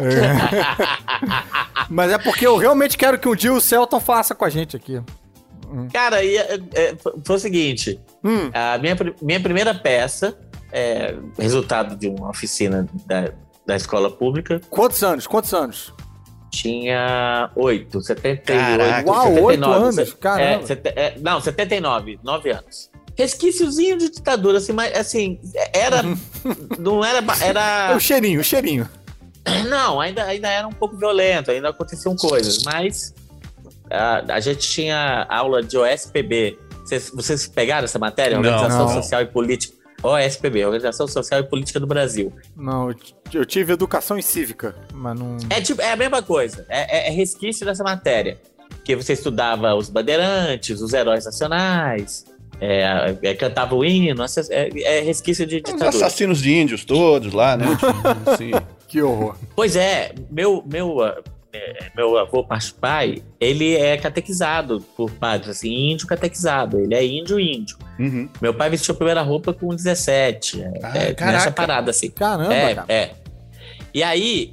É. Mas é porque eu realmente quero que um dia o Celton faça com a gente aqui. Cara, e, é, foi o seguinte: hum. a minha, minha primeira peça, é, resultado de uma oficina da da escola pública. Quantos anos? Quantos anos? Tinha oito, setenta e oito. Caraca, Uau, setenta e oito nove, anos? Caramba. É, sete- é, não, setenta e nove, nove anos. Resquíciozinho de ditadura, assim, mas assim, era. Não era. Era. O cheirinho, o cheirinho. Não, ainda, ainda era um pouco violento, ainda aconteciam coisas, mas a, a gente tinha aula de O S P B. Vocês, vocês pegaram essa matéria? Não. Organização Não. Social e Política. O S P B, Organização Social e Política do Brasil. Não, eu t- eu tive educação em cívica, mas não... É, tipo, é a mesma coisa, é, é- é resquício dessa matéria. Que você estudava os bandeirantes, os heróis nacionais, é, é, cantava o hino, essas- é, é resquício de Os ditadura. assassinos de índios todos lá, né? Assim. Que horror. Pois é, meu, meu, ah, é, meu avô, parte pai, ele é catequizado por padres, assim, índio catequizado. Ele é índio, índio. Uhum. Meu pai vestiu a primeira roupa com dezessete. é, Ah, é, caraca. nessa parada, assim. Caramba, é, cara. é. E aí,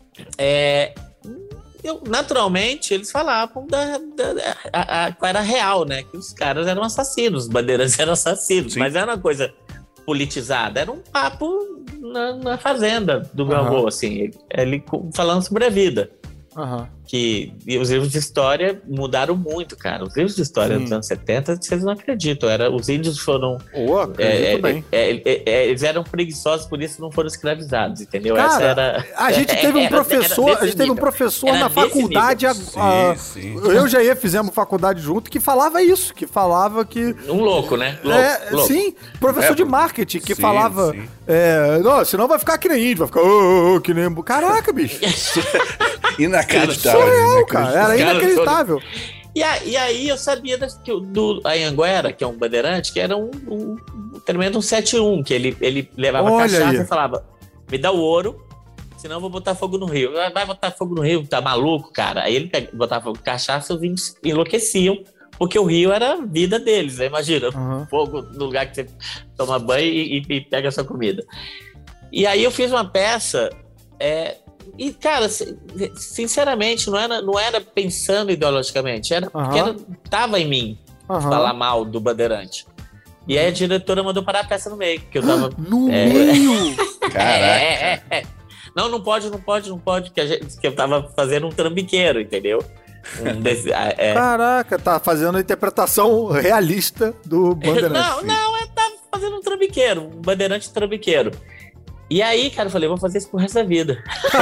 é, eu, naturalmente, eles falavam da, da, da- a, a, qual era a real, né? Que os caras eram assassinos, os bandeirantes eram assassinos. Sim. Mas era uma coisa politizada, era um papo na, na fazenda do meu Aham. avô, assim, ele co- falando sobre a vida. Aham. Que e os livros de história mudaram muito, cara. Os livros de história Sim. dos anos setenta, vocês não acreditam. Era, os índios foram. Ô, é, acredito é, bem. é, é, é, eles eram preguiçosos, por isso não foram escravizados, entendeu? Essa Cara, era. a gente teve um era- professor, era a gente teve um desse professor Era na desse faculdade, a, nível. a- Sim, sim. eu e o Jair fizemos faculdade junto, que falava isso, que falava que... nível. Um louco, né? Louco, é, louco. sim, professor É, de marketing, que sim, falava, sim. é, não, senão vai ficar que nem índio, vai ficar, ô, ô, ô, que nem... Caraca, bicho, Inacreditável. surreal, cara, era Cara, inacreditável. E, a- e aí eu sabia das- que o- do Anhanguera, que é um bandeirante, que era um, um, um tremendo um sete um, que ele, ele levava Olha cachaça aí. e falava, me dá o ouro, senão eu vou botar fogo no rio. Vai vai botar fogo no rio, tá maluco, cara? Aí ele pega- botava fogo no cachaça e os índios enlouqueciam, porque o rio era a vida deles, né? Imagina, Aham. fogo no lugar que você toma banho e, e- e pega a sua comida. E aí eu fiz uma peça, é, e cara, si- sinceramente, não era, não era pensando ideologicamente, era porque Aham. era, tava em mim Aham. falar mal do Bandeirante. E aí a diretora mandou parar a peça no meio, que eu tava... No É. meio! Caraca. É, é, é. Não, não pode, não pode, não pode, que, a gente, que eu tava fazendo um trambiqueiro, entendeu? Um desse- ah, é. Caraca, tá fazendo a interpretação realista do Bandeirante. Não, não, eu tava fazendo um trambiqueiro, um bandeirante trambiqueiro. E aí, cara, eu falei, vou fazer isso pro resto da vida.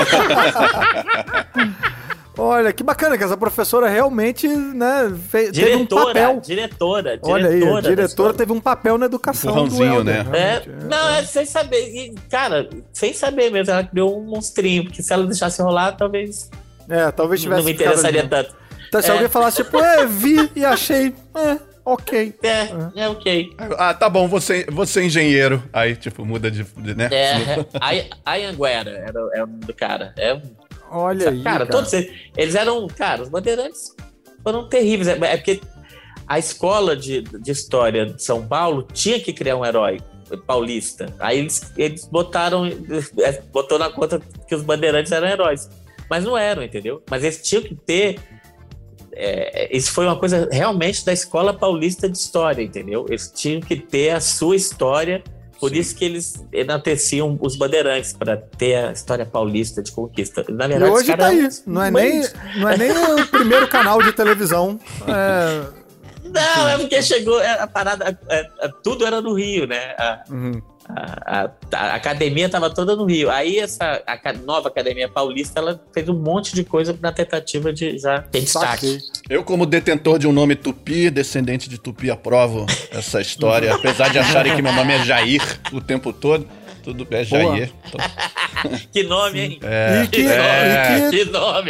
Olha, que bacana que essa professora realmente, né, fez, teve um Diretora, papel. diretora, diretora. Olha aí, a da diretora escola. teve um papel na educação Empurrãozinho, do Helder, né? É, realmente, não, é sem saber. E, cara, sem saber mesmo, ela criou um monstrinho, porque se ela deixasse rolar, talvez É, talvez tivesse não me ficado interessaria ali. tanto. Então, se É. alguém falasse, tipo, é, vi e achei, é, ok. É, é ok. Ah, tá bom, você, você é engenheiro. Aí, tipo, muda de, de né? É, a, a Anhanguera era, era o nome do cara. É, um- Olha aí, cara, cara. todos eles, eles eram, cara, os bandeirantes foram terríveis. É, é porque a escola de, de história de São Paulo tinha que criar um herói paulista. Aí eles, eles botaram, é, botou na conta que os bandeirantes eram heróis. Mas não eram, entendeu? Mas eles tinham que ter. É, isso foi uma coisa realmente da escola paulista de história, entendeu? Eles tinham que ter a sua história. Por Sim. isso que eles enalteciam os bandeirantes, para ter a história paulista de conquista. Na E verdade, os hoje tá caras aí. eram Não é, nem, bandidos. não é nem o primeiro canal de televisão. É... Não, é porque chegou é, a parada. é, é, tudo era no Rio, né? A, Uhum. a, a- a academia estava toda no Rio. Aí essa a nova academia paulista, ela fez um monte de coisa na tentativa de já ter destaque. Saquei. Eu, como detentor de um nome Tupi, descendente de Tupi, aprovo essa história. Apesar de acharem que meu nome é Jair o tempo todo. Tudo é Jair. Então, Que nome, hein? é, E que- é, e que- Que nome!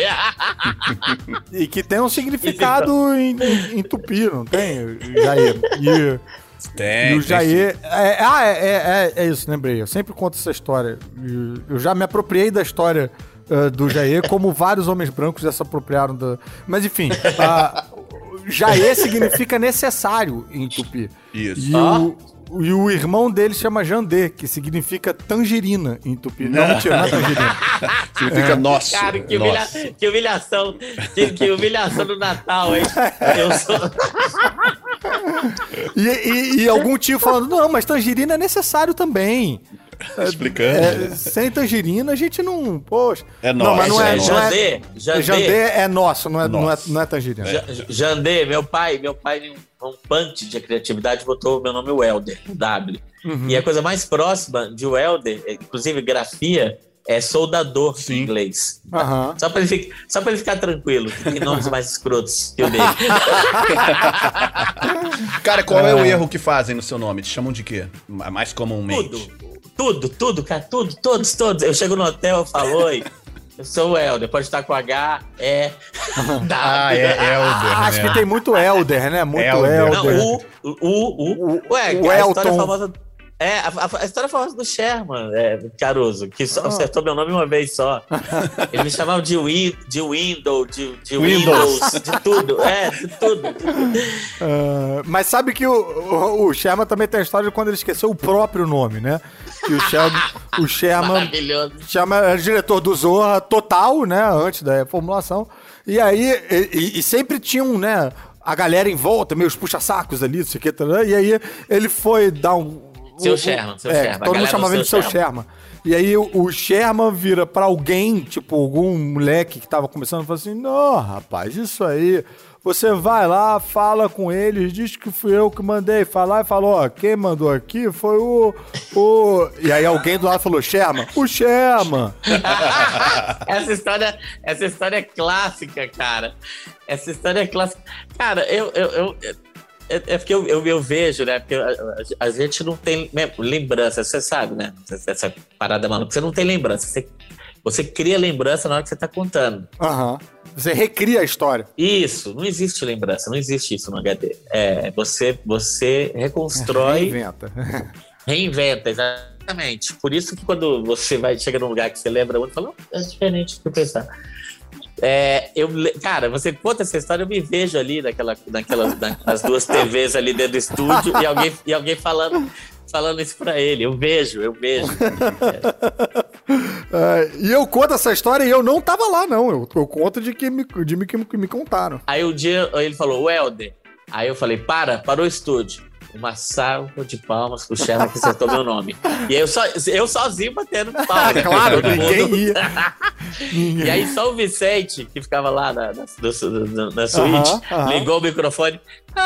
E que tem um significado em, em, em tupi, não tem, Jair? E, tem, e o tem Jair... É, ah, é, é, é, é isso, lembrei. Eu sempre conto essa história. E eu já me apropriei da história uh, do Jair, como vários homens brancos já se apropriaram da... Mas, enfim, uh, Jair significa necessário em tupi. Isso. E, o, e o irmão dele chama Jandê, que significa tangerina em tupi. Não, mentira, não é tangerina. Significa nosso. Cara, que, humilha... nosso. que humilhação! Que, que humilhação do Natal, hein? Eu sou. E, e- e algum tio falando, não, mas tangerina é necessário também. Explicando. É, sem tangerina a gente não... Poxa. É nosso. Não, mas não é... É Não é Jandê, Jandê. Jandê é nosso, não é, não é, Nosso. não é tangerina. Ja- Jandê, meu pai, meu pai, um punch de criatividade, botou meu nome Welder, W. Uhum. E a coisa mais próxima de Welder, inclusive grafia, é soldador Sim. em inglês. Aham. Só pra, ele fi- só pra ele ficar tranquilo, que tem nomes mais escrotos que o dele. Cara, qual é o erro que fazem no seu nome? Te chamam de quê? Mais comumente. Tudo, tudo, tudo, cara, tudo, todos, todos. Eu chego no hotel, eu falo, oi, eu sou o Helder, pode estar com H, E, W. Ah, é Helder, Ah, acho né? que tem muito Elder, né? Muito Elder. Elder. Não, o, o, o, o. Ué, o a Elton. história famosa... É, a, a- a história famosa do Sherman, é, Caruso, que só Ah. acertou meu nome uma vez só. Ele me chamava de, Win, de Windows, de, de Windows. Windows, de tudo. É, de tudo. de tudo. Ah, mas sabe que o, o, o Sherman também tem a história de quando ele esqueceu o próprio nome, né? Que o Sherman, o Sherman, Maravilhoso. Sherman era diretor do Zorra total, né? Antes da reformulação. E aí, e, e- e sempre tinham, né? A galera em volta, meio os puxa-sacos ali, não sei o que, tá, e aí ele foi dar um... Seu o- Sherman, seu é, Sherman. A todo mundo galera chamava do ele de seu seu Sherman. E aí o, o Sherman vira pra alguém, tipo, algum moleque que tava começando, e fala assim, não, rapaz, isso aí... Você vai lá, fala com eles, diz que fui eu que mandei falar e falou, ó, quem mandou aqui foi o... o... E aí alguém do lado falou, Sherman, o Sherman. essa história, essa história é clássica, cara. Essa história é clássica. Cara, eu, eu, eu, é, é porque eu, eu, eu vejo, né? Porque a, a- a gente não tem lembrança, você sabe, né? Essa, essa parada maluca, você não tem lembrança. Você, você cria lembrança na hora que você tá contando. Aham. Você recria a história. Isso, não existe lembrança, não existe isso no H D. É, você, você reconstrói, Inventa. reinventa, exatamente. Por isso que quando você vai chega num lugar que você lembra muito, fala, "Oh, é diferente do que eu pensava." É, eu, le- cara, você conta essa história, eu me vejo ali naquela, naquela, nas duas T Vs ali dentro do estúdio e alguém, e alguém falando, falando isso pra ele. Eu vejo, eu vejo. É, e eu conto essa história e eu não tava lá, não. Eu, eu conto de que me, de me, que me contaram. Aí um dia ele falou, Welder. Aí eu falei, para, parou o estúdio. Uma salva de palmas pro Sherman que acertou meu nome. E aí eu, so, eu sozinho batendo palmas. né? Claro, Todo ninguém mundo. ia. E aí só o Vicente, que ficava lá na, na, na, na suíte, Aham, aham. ligou o microfone.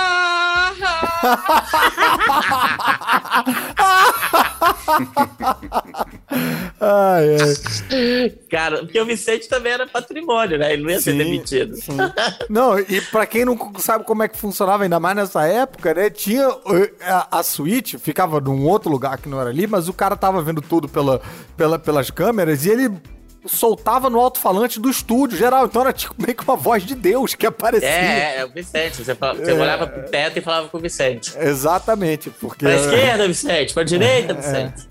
Ai, ai. Cara, porque o Vicente também era patrimônio, né? Ele não ia ser Sim, demitido. sim. Não, e pra quem não sabe como é que funcionava, ainda mais nessa época, né? Tinha uh, a, a suíte, ficava num outro lugar que não era ali, mas o cara tava vendo tudo pela, pela, pelas câmeras e ele soltava no alto-falante do estúdio geral. Então era tipo meio que uma voz de Deus que aparecia. É, é o Vicente. Você, fala- você É. olhava pro teto e falava com o Vicente. Exatamente, porque... Pra esquerda, Vicente. Pra direita, Vicente.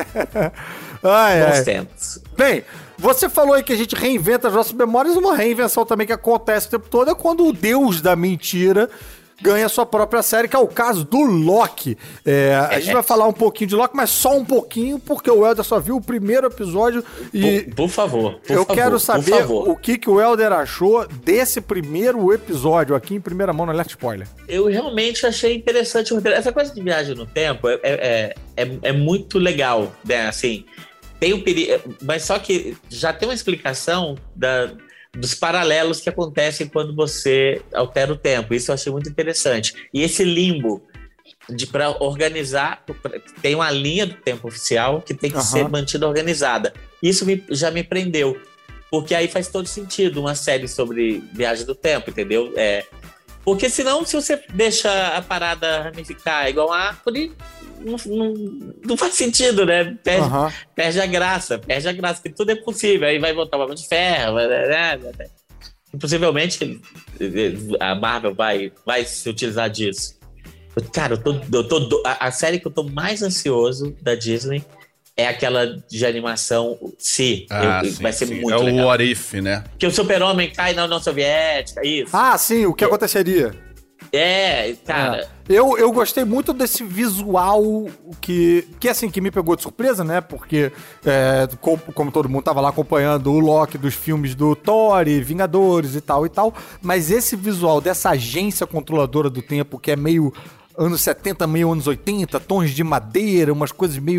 Ai, Bons ai. tempos. Bem, você falou aí que a gente reinventa as nossas memórias. Uma reinvenção também que acontece o tempo todo é quando o deus da mentira ganha a sua própria série, que é o caso do Loki. É, a gente vai falar um pouquinho de Loki, mas só um pouquinho, porque o Helder só viu o primeiro episódio e... Por, por favor, por eu favor, quero por saber favor. o que, que o Helder achou desse primeiro episódio aqui em primeira mão no Alerta Spoiler. Eu realmente achei interessante o roteiro. Essa coisa de viagem no tempo é, é, é, é muito legal, né? Assim, tem um perigo, mas só que já tem uma explicação da, dos paralelos que acontecem quando você altera o tempo. Isso eu achei muito interessante. E esse limbo de para organizar, tem uma linha do tempo oficial que tem que Aham. ser mantida organizada. Isso me- já me prendeu, porque aí faz todo sentido uma série sobre viagem do tempo, entendeu? É, porque senão, se você deixa a parada ramificar igual uma árvore, não, não, não faz sentido, né? Perde, Aham. perde a graça, perde a graça, porque tudo é possível. Aí vai voltar o Homem de Ferro, vai- né, né, né. E possivelmente a Marvel vai, vai se utilizar disso. Cara, eu tô, eu tô do- a, a série que eu tô mais ansioso da Disney é aquela de animação Si. Ah, Eu- sim, vai ser sim. muito É o legal. What If, né? Que o super-homem cai na União Soviética, isso. Ah, sim, o que aconteceria? É, cara... Eu, eu gostei muito desse visual que, que, assim, que me pegou de surpresa, né? Porque, é, como, como todo mundo tava lá acompanhando o Loki dos filmes do Thor e Vingadores e tal e tal, mas esse visual dessa agência controladora do tempo que é meio anos setenta, meio anos oitenta, tons de madeira, umas coisas meio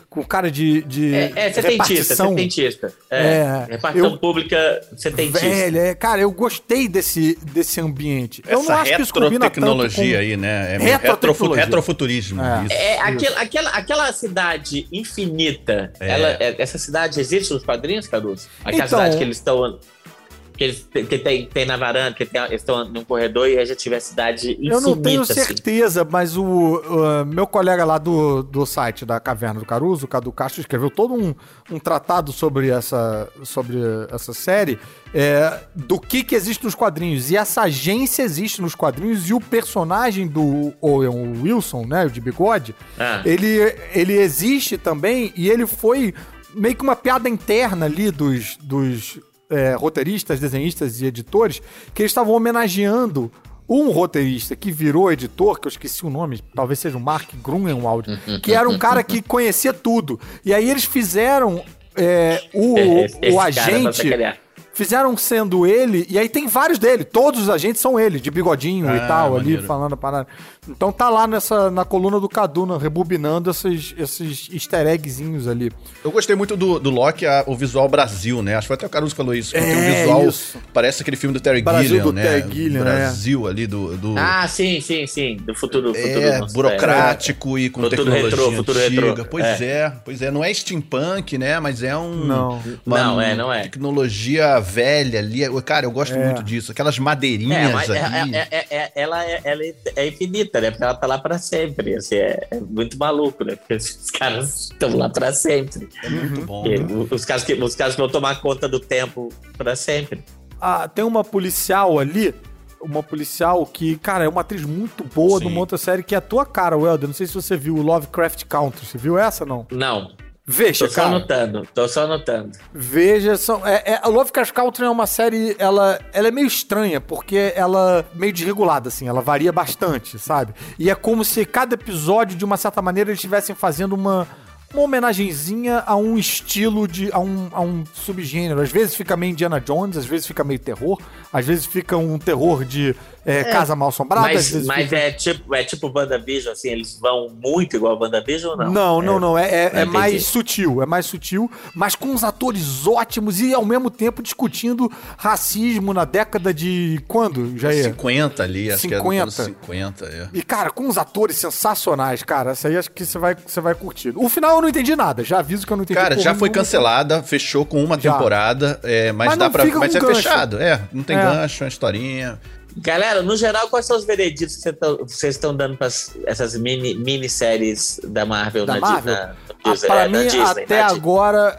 com cara de, de É, é setentista, setentista. É, É, repartição eu- pública setentista. Velho, é, cara, eu gostei desse, desse ambiente. Eu Essa não acho que isso combina tanto retrotecnologia com... aí, né? É meio Retrotecnologia. retrofu- retrofuturismo. É. Isso. É, aquela, aquela, aquela cidade infinita, É. ela, é- essa cidade existe nos quadrinhos, Caruso? Aquela Então- cidade que eles estão... Que, eles, que tem, tem na varanda, que tem, eles estão num corredor e a gente vê a cidade infinita. Eu não tenho assim. certeza, mas o uh, meu colega lá do, do site da Caverna do Caruso, o Cadu Castro, escreveu todo um, um tratado sobre essa, sobre essa série, é, do que, que existe nos quadrinhos. E essa agência existe nos quadrinhos, e o personagem do Owen Wilson, né, o de bigode, Ah. ele, ele existe também, e ele foi meio que uma piada interna ali dos... dos É, roteiristas, desenhistas e editores, que eles estavam homenageando um roteirista que virou editor, que eu esqueci o nome, talvez seja o Mark Gruenwald, que era um cara que conhecia tudo. E aí eles fizeram é, o, Esse- esse o cara agente... pra sacanear. Fizeram sendo ele, e aí tem vários dele, todos os agentes são ele, de bigodinho Ah, e tal, maneiro. ali falando a parada. Então tá lá nessa, na coluna do Kaduna, rebobinando esses, esses easter eggzinhos ali. Eu gostei muito do, do Loki, a- o visual Brasil, né? Acho que foi até o Caruso que falou isso. Porque É, o visual isso. parece aquele filme do Terry Brasil Gilliam, do né? Terry Gilliam, Brasil ali do... do... Ah, sim, sim, sim. Do futuro. futuro É, nosso, burocrático e com Futuro tecnologia retrô, futuro antiga. retrô. Pois É. é. pois é. Não é steampunk, né? Mas é um... Não. uma Não, é, não é. Tecnologia velha ali. Cara, eu gosto É. muito disso. Aquelas É, madeirinhas mas é- ali. é- é- é- ela, é, ela é- é infinita, né? Porque ela tá lá pra sempre. Assim, é, é muito maluco, né? Porque os caras estão lá pra sempre. É muito bom. E né? os, caras que, os caras que vão tomar conta do tempo pra sempre. Ah, tem uma policial ali, uma policial que, cara, é uma atriz muito boa Sim. de uma outra série que é a tua cara, Welder. Não sei se você viu o Lovecraft Country. Você viu essa, não? Não. Veja, Tô só cara. anotando, tô só anotando. Veja, são, é, é, a Lovecraft Country é uma série, ela, ela é meio estranha, porque ela é meio desregulada, assim, ela varia bastante, sabe? E é como se cada episódio, de uma certa maneira, eles estivessem fazendo uma, uma homenagenzinha a um estilo, de, a, um, a um subgênero. Às vezes fica meio Indiana Jones, às vezes fica meio terror, às vezes fica um terror de é, Casa Mal Assombrada, às Mas, vezes mas fica... é tipo, é tipo WandaVision, assim, eles vão muito igual a WandaVision ou não? Não, não, não. É, é, é entendi. mais sutil, é mais sutil, mas com uns atores ótimos e ao mesmo tempo discutindo racismo na década de quando, Jair? cinquenta ali, acho que é dos cinquenta. anos cinquenta. É. E, cara, com uns atores sensacionais, cara. Essa aí acho que você vai, você vai curtir. O final eu não entendi nada, já aviso que eu não entendi. Cara, porra já foi nenhuma. cancelada, fechou com uma Já. temporada, é, mas, Mas dá não pra. fica Mas com é gancho. fechado, é. Não tem É. gancho, é uma historinha. Galera, no geral, quais são os vereditos que vocês estão dando para essas mini, minisséries da Marvel Da na, Marvel? na, Ah, Disney, pra é, na mim, Disney, até na Disney. agora,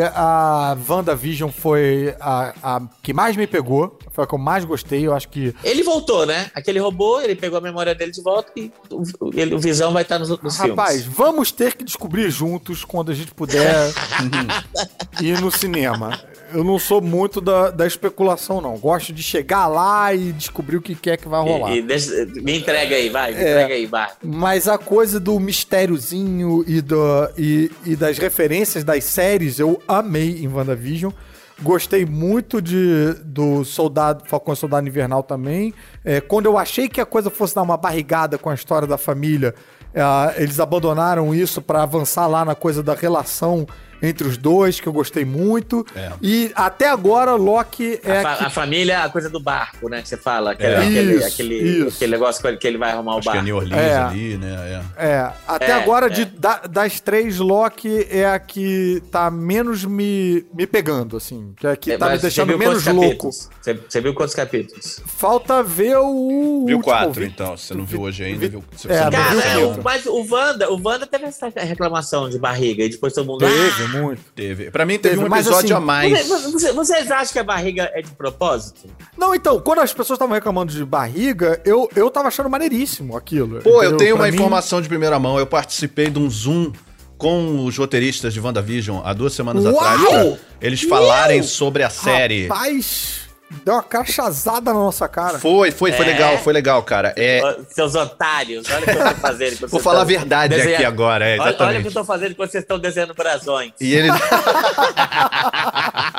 a, a WandaVision foi a, a que mais me pegou. Foi a que eu mais gostei. Eu acho que. Ele voltou, né? Aquele robô, ele pegou a memória dele de volta e o, ele, o Visão vai estar nos, nos Rapaz, filmes. vamos ter que descobrir juntos quando a gente puder ir no cinema. Eu não sou muito da, da especulação, não. Gosto de chegar lá e descobrir o que quer que vai rolar. E, e deixa- me entrega aí, vai, me É. entrega aí, Bar. Mas a coisa do mistériozinho e, do, e, e das referências das séries eu amei em WandaVision. Gostei muito de, do Soldado, Falcão e Soldado Invernal também. É, quando eu achei que a coisa fosse dar uma barrigada com a história da família, é, eles abandonaram isso pra avançar lá na coisa da relação entre os dois, que eu gostei muito. É. E até agora, Loki é... a, fa- que- a família, a coisa do barco, né? Que você fala. Aquele, É. aquele, Isso, aquele, isso. aquele negócio que ele- que ele vai arrumar o Acho que é barco. New Orleans É. ali, né? É. É, até É, agora, é. de- da- das três, Loki é a que tá menos me, me pegando, assim. Que é a que É, tá me mas você deixando viu menos quantos louco. capítulos? Você, você viu quantos capítulos? Falta ver o. Viu último, quatro, vi- então. Se você não viu hoje ainda, vi- viu. Se é, você não não viu, viu Cara, o não. quinto. o, mas o Wanda, o Wanda teve essa reclamação de barriga e depois todo mundo. Teve, "Ah, muito. Teve. Pra mim, teve, Teve, um mas episódio assim, a mais. Você- você- vocês acham que a barriga é de propósito? Não, então, quando as pessoas estavam reclamando de barriga, eu, eu tava achando maneiríssimo aquilo. Pô, eu entendeu? tenho Pra uma mim- informação de primeira mão. Eu participei de um Zoom com os roteiristas de WandaVision há duas semanas Uau! atrás. Pra eles falarem Uau! sobre a série. Rapaz, deu uma cachazada na nossa cara. Foi, foi, foi É. legal, foi legal, cara. É, Ó, seus otários, olha o que eu tô fazendo. enquanto vou vocês falar a estão verdade desenhando. aqui agora, é, Olha, olha o exatamente. que eu tô fazendo enquanto vocês estão desenhando brasões. E ele.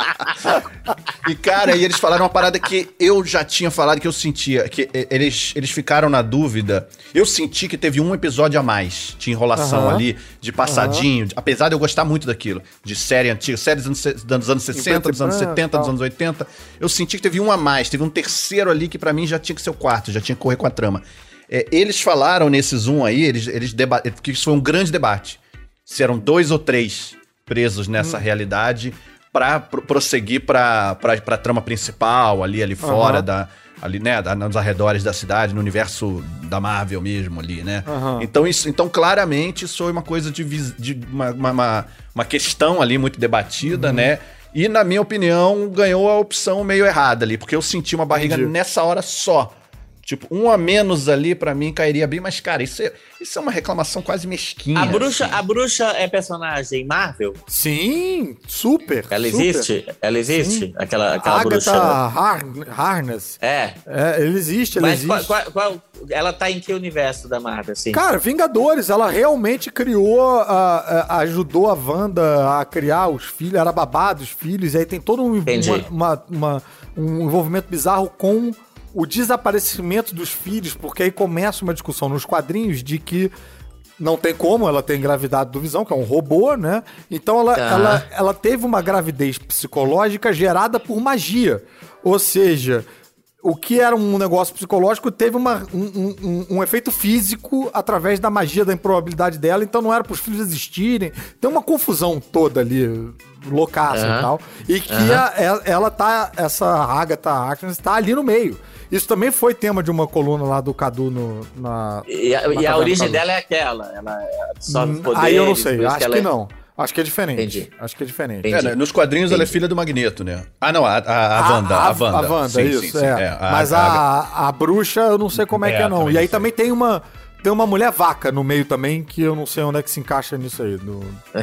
E, cara, e eles falaram uma parada que eu já tinha falado, que eu sentia, que eles, eles ficaram na dúvida. Eu senti que teve um episódio a mais, tinha enrolação Aham. ali, de passadinho, de- apesar de eu gostar muito daquilo, de série antiga, série dos anos, se- dos anos sessenta, dos anos branco, setenta, tal. dos anos oitenta. Eu senti que teve um a mais, teve um terceiro ali que pra mim já tinha que ser o quarto, já tinha que correr com a trama. É, eles falaram nesse Zoom aí, eles, eles deba- que isso foi um grande debate. Se eram dois ou três presos nessa realidade pra pro- prosseguir pra, pra, pra trama principal, ali, ali fora, Aham. da, ali, né, da- nos arredores da cidade, no universo da Marvel mesmo ali, né? Aham. Então, isso, então, claramente, isso foi uma coisa de, vis- de uma, uma, uma- uma questão ali muito debatida, Uhum. né? E, na minha opinião, ganhou a opção meio errada ali, porque eu senti uma barriga Entendi. nessa hora só. Tipo, um a menos ali, pra mim, cairia bem mais cara. Isso é, isso é uma reclamação quase mesquinha. A bruxa, assim. a bruxa é personagem Marvel? Sim, super. Ela super. existe? Ela existe? Sim. Aquela, aquela Agatha bruxa. Har Harness. É. É, ele existe, ele Mas existe. qual, qual- qual- ela tá em que universo da Marvel, assim? Cara, Vingadores, ela realmente criou, a- a- ajudou a Wanda a criar os filhos, era babá dos filhos, e aí tem todo um, Entendi. uma- uma- uma- um envolvimento bizarro com o desaparecimento dos filhos, porque aí começa uma discussão nos quadrinhos de que não tem como ela ter engravidado do Visão, que é um robô, né? Então ela, Tá. ela, ela teve uma gravidez psicológica gerada por magia. Ou seja, o que era um negócio psicológico teve uma, um, um- um- um efeito físico através da magia, da improbabilidade dela, então não era para os filhos existirem. Tem uma confusão toda ali, loucaça Aham. e tal. E que Aham. a- ela, ela tá, essa Agatha Harkness tá ali no meio. Isso também foi tema de uma coluna lá do Cadu no, na. E a, na e a Caverna origem do Cadu. dela é aquela. Ela absorve Hum, poderes. Aí eu não por sei, isso acho que, ela é- não. Acho que é diferente. Entendi. Acho que é diferente. Entendi. É, né, nos quadrinhos ela é filha do Magneto, né? Ah, não, a, a, a Wanda. A, Wanda. A Wanda, Sim, isso, sim, sim. é. a- Mas a- a, a, bruxa, eu não sei como é, É, que é, não. também E aí não sei. também tem uma, tem uma mulher vaca no meio também, que eu não sei onde é que se encaixa nisso aí. no-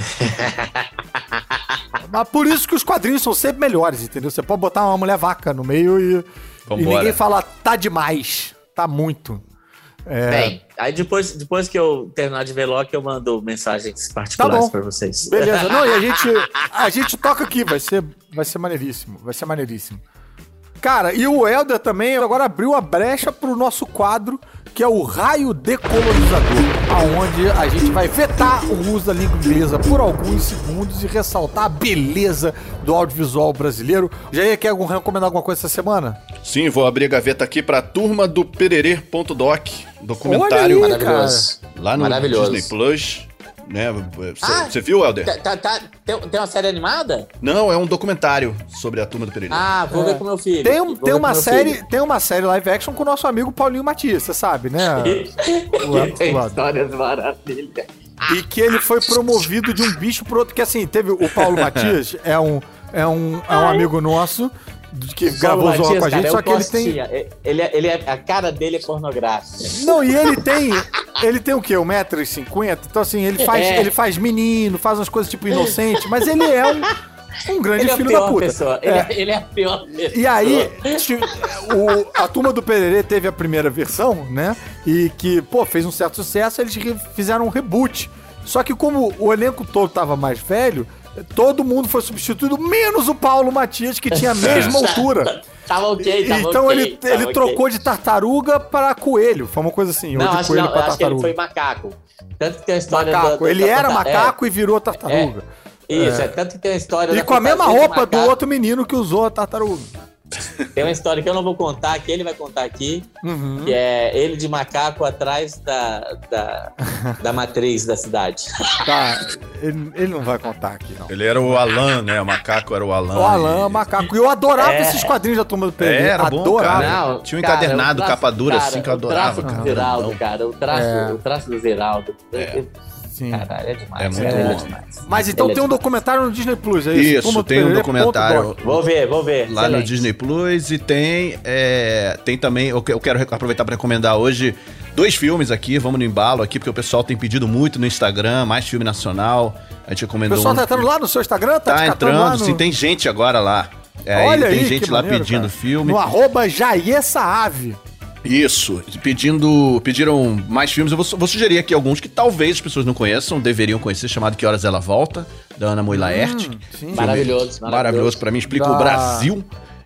Mas por isso que os quadrinhos são sempre melhores, entendeu? Você pode botar uma mulher vaca no meio e, e Vambora. ninguém fala, tá demais, tá muito. É, Bem, aí depois, depois que eu terminar de ver Loki, eu mando mensagens Tá particulares bom. pra vocês. Beleza. Não, e a gente, a gente toca aqui, vai ser, vai ser maneiríssimo, vai ser maneiríssimo. Cara, e o Helder também agora abriu a brecha pro nosso quadro, que é o Raio Decolonizador, aonde a gente vai vetar o uso da língua inglesa por alguns segundos e ressaltar a beleza do audiovisual brasileiro. Jair, quer algum- recomendar alguma coisa essa semana? Sim, vou abrir a gaveta aqui pra turma do pererê.doc, Olha documentário aí, Maravilhoso. lá no Maravilhoso. Disney Plus. Né? Você Ah, você viu, Helder? Tá, tá- tá- tem, tem uma série animada? Não, é um documentário sobre a turma do Pererê. Ah, vou ver com meu filho. Tem, um- Vou tem ver com uma meu série, filho. tem uma série live action com o nosso amigo Paulinho Matias, você sabe, né? O- Tem o- histórias maravilhosas. E que ele foi promovido de um bicho pro outro. Que assim, teve o Paulo Matias, é um, é um, é um amigo nosso que gravou Paulo Zorra Matias, com a gente, cara, só é o que ele tem. Costinha. Ele, é- ele é, a cara dele é pornográfica. Não, e ele tem. Ele tem o quê? um metro e cinquenta? Então, assim, ele faz, É. ele faz menino, faz umas coisas tipo inocente, mas ele é um, um grande Ele é a filho pior da puta. pessoa. Ele É. é, ele é a pior pessoa. E aí, ti- o- a turma do Pererê teve a primeira versão, né? E que, pô, fez um certo sucesso, eles re- fizeram um reboot. Só que como o elenco todo tava mais velho, todo mundo foi substituído, menos o Paulo Matias, que tinha a mesma altura. Tava ok, tava Então ok, ele, tava ele ok. trocou de tartaruga para coelho. Foi uma coisa assim, Não, ou de acho, coelho não, para acho que ele tartaruga. foi macaco. Tanto que tem a história Macaco. do- do- Ele da- era da- macaco e virou tartaruga. É, isso, é. tanto que tem a história E da com a mesma fantasia de roupa do macaco. outro menino que usou a tartaruga. Tem uma história que eu não vou contar, que ele vai contar aqui, Uhum. que é ele de macaco atrás da, da, da matriz da cidade. Tá, ele, ele não vai contar aqui, não. Ele era o Alan, né? O macaco era o Alan. O Alan, e- macaco. E eu adorava É. esses quadrinhos da turma do P V. É, era bom, adorava. cara. Tinha um encadernado, o traço- capa dura, cara, assim, que eu o traço adorava, do cara. Zeraldo, Não. cara. O traço, É. o traço do Zeraldo. É. Sim. Caralho, é demais. É muito ele bom. é demais. Mas então Ele é tem um demais. documentário no Disney Plus, é isso? Isso, Turma do tem um Pererê, documentário ponto doc. Vou ver, vou ver. lá no Excelente. Disney Plus e tem, é, tem também, eu que- eu quero aproveitar para recomendar hoje dois filmes aqui, vamos no embalo aqui, porque o pessoal tem pedido muito no Instagram, mais filme nacional, a gente O recomendou pessoal um, tá entrando lá no seu Instagram? Tá, tá te catando entrando, lá no... sim, tem gente agora lá. É, Olha tem aí, gente que lá maneiro, pedindo cara. filme. No arroba Jair Saave. Isso, pedindo, pediram mais filmes. Eu vou, vou sugerir aqui alguns que talvez as pessoas não conheçam, deveriam conhecer, chamado Que Horas Ela Volta, da Ana Moy Laerte. Hum, sim. Maravilhoso, maravilhoso. Maravilhoso, pra mim, explica Da- o Brasil.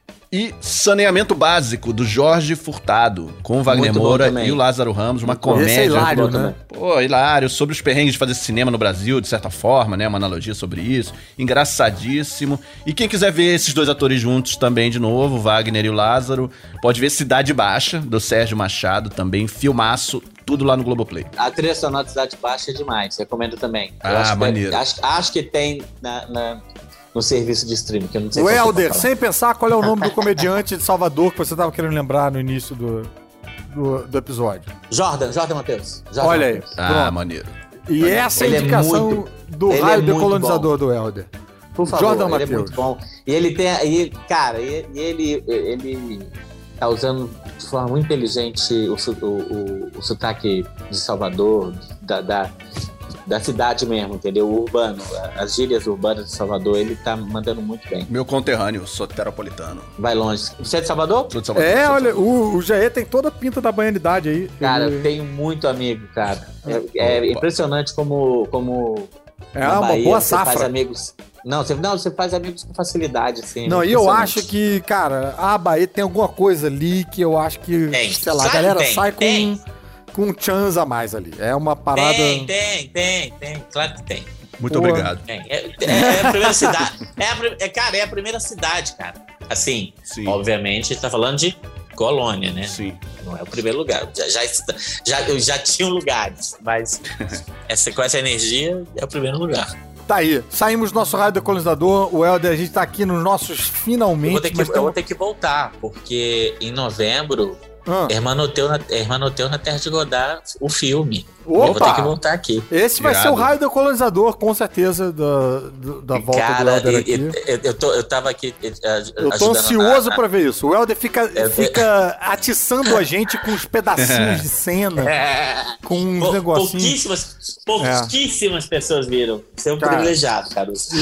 E Saneamento Básico, do Jorge Furtado, com o Wagner Muito bom Moura também. e o Lázaro Ramos, uma Esse comédia. é hilário, muito bom né? Pô, hilário, sobre os perrengues de fazer cinema no Brasil, de certa forma, né? Uma analogia sobre isso. Engraçadíssimo. E quem quiser ver esses dois atores juntos também de novo, o Wagner e o Lázaro, pode ver Cidade Baixa, do Sérgio Machado, também, filmaço, tudo lá no Globoplay. A trilha sonora de Cidade Baixa é demais, recomendo também. Eu Ah, acho que- maneiro. acho, acho que tem na, na- no serviço de streaming, que eu não sei O se eu Helder, posso sem pensar, qual é o nome do comediante de Salvador que você tava querendo lembrar no início do, do, do episódio? falar. Jordan, Jordan Matheus. Jordan Olha aí. Matheus. Ah, Pronto. maneiro. E essa é a Ele é indicação muito- do ele raio é muito decolonizador do Helder. Por favor, Jordan ele é Matheus. muito bom. E ele tem, e, cara, e, e ele, ele tá usando de forma muito inteligente o, su- o, o, o sotaque de Salvador, da, da, da cidade mesmo, entendeu? O urbano, as gírias urbanas de Salvador, ele tá mandando muito bem. Meu conterrâneo, soteropolitano. Vai longe. Você é de Salvador? Sou de Salvador, É, sou de olha, Salvador. o, o Jair tem toda a pinta da baianidade aí. Cara, Ele- eu tenho muito amigo, cara. É, é Opa. impressionante como, como é na uma Bahia boa você faz safra. amigos. Não, você, não, você faz amigos com facilidade, assim. Não, e eu impressionante. acho que, cara, a Bahia tem alguma coisa ali que eu acho que, Tem. sei lá, a Sabe, galera tem, sai com, tem. com chans a mais ali. É uma parada... Tem, tem, tem, tem. Claro que tem. Muito Boa. obrigado. Tem. É, é- é a primeira cidade. É, a, pri- é, cara, é a primeira cidade, cara. Assim, Sim. obviamente, a gente tá falando de colônia, né? Sim. Não é o primeiro lugar. Já, já, está- já, eu já tinha lugares, mas essa, com essa energia é o primeiro lugar. Tá aí, saímos do nosso raio decolonizador. O Helder, a gente tá aqui nos nossos finalmente. Eu vou, ter que, mas eu tem vou uma- ter que voltar, porque em novembro, Ah, Hermanoteu na, Hermanoteu na Terra de Godard, o filme. Opa! Eu vou ter que voltar aqui. esse vai Irado. ser o raio decolonizador, com certeza, da, do- da volta do Cara, Helder e- aqui. e- eu, eu, tô, eu tava aqui eh, Eu tô ajudando ansioso na- pra ver isso. O Helder fica, É, fica atiçando a gente com os pedacinhos de cena, É, com uns pou- negocinhos. pouquíssimas, pouquíssimas pessoas viram. Você é um Cara, privilegiado, cara. Isso,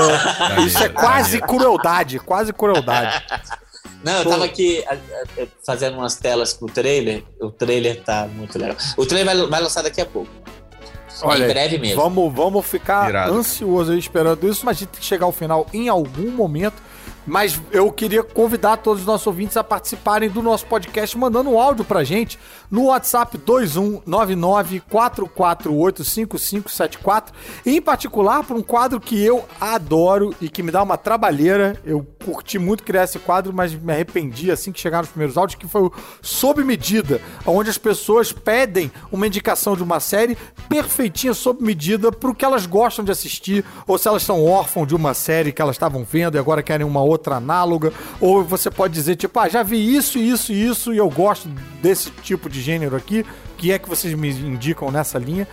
isso é quase crueldade, quase crueldade. Não, eu tava aqui a- a- fazendo umas telas pro trailer. O trailer tá muito legal. O trailer vai, vai lançar daqui a pouco. Olha, em aí, breve mesmo. Vamos, vamos ficar Irado. ansioso aí esperando isso, mas a gente tem que chegar ao final em algum momento. Mas eu queria convidar todos os nossos ouvintes a participarem do nosso podcast, mandando um áudio pra gente no WhatsApp dois um nove nove quatro quatro oito cinco cinco sete quatro, em particular para um quadro que eu adoro e que me dá uma trabalheira. Eu curti muito criar esse quadro, mas me arrependi assim que chegaram os primeiros áudios, que foi o Sob Medida, onde as pessoas pedem uma indicação de uma série perfeitinha, sob medida, pro que elas gostam de assistir, ou se elas são órfãos de uma série que elas estavam vendo e agora querem uma outra análoga, ou você pode dizer, tipo, ah, já vi isso, isso e isso, e eu gosto desse tipo de gênero aqui, que é que vocês me indicam nessa linha,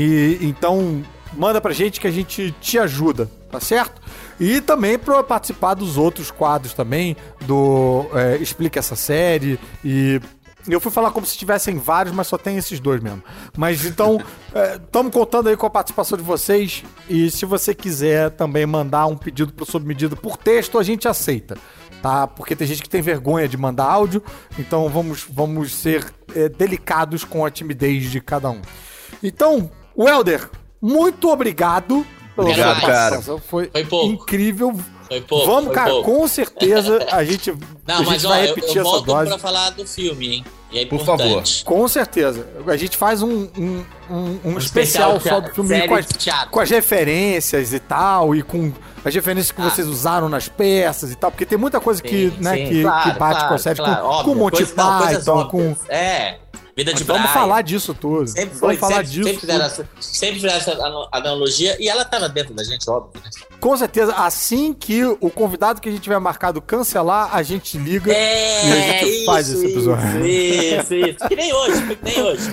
e então manda pra gente que a gente te ajuda, tá certo? E também pra participar dos outros quadros também, do é, Explica Essa Série, e eu fui falar como se tivessem vários, mas só tem esses dois mesmo. Mas então, estamos contando aí com a participação de vocês. E se você quiser também mandar um pedido pro Sob Medida por texto, a gente aceita, tá? Porque tem gente que tem vergonha de mandar áudio. Então vamos, vamos ser é, delicados com a timidez de cada um. Então, Helder, muito obrigado pela Obrigado, sua cara. participação. Foi, Foi pouco. incrível. Foi pouco. Vamos, foi cara, pouco. com certeza a gente, Não, a gente mas ó, vai eu, repetir eu essa volto dose. pra falar do filme, hein? E é Por importante. Com certeza. A gente faz um, um, um, um especial, especial só do filme série com as, de teatro. com as referências e tal, e com as referências que Ah. vocês usaram nas peças e tal, porque tem muita coisa que, Sim, né, sim, que, claro, que bate claro, com a série, claro, com, óbvio. com Monty Coisas- não, coisas Python, com... óbvias. É, Vida de Vamos Brian. falar disso tudo. Sempre Vamos foi, falar sempre, disso sempre fizeram, tudo. essa, sempre fizeram essa ano- analogia e ela tava dentro da gente, óbvio. Né? Com certeza, assim que o convidado que a gente tiver marcado cancelar, a gente liga e a É, gente isso, faz esse episódio. Isso, isso, isso. Que nem hoje, que nem hoje.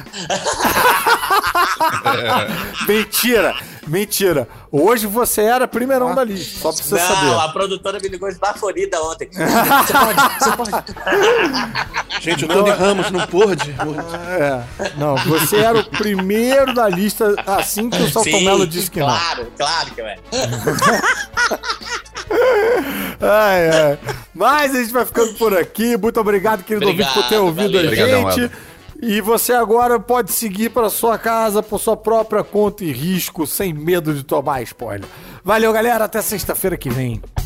Mentira, mentira. Hoje você era primeirão da lista, só pra você Não, saber. a produtora me ligou esbaforida ontem. Você pode, você pode. Gente, o Tony Ramos não pôde. É, não, você era o primeiro da lista assim que o Salton Mello disse que claro, claro que é. não. Ai, ai. Mas a gente vai ficando por aqui. Muito obrigado, querido Obrigado, ouvinte, por ter ouvido valeu. a Obrigadão, gente. Helder. E você agora pode seguir para sua casa por sua própria conta e risco, sem medo de tomar spoiler. Valeu, galera. Até sexta-feira que vem.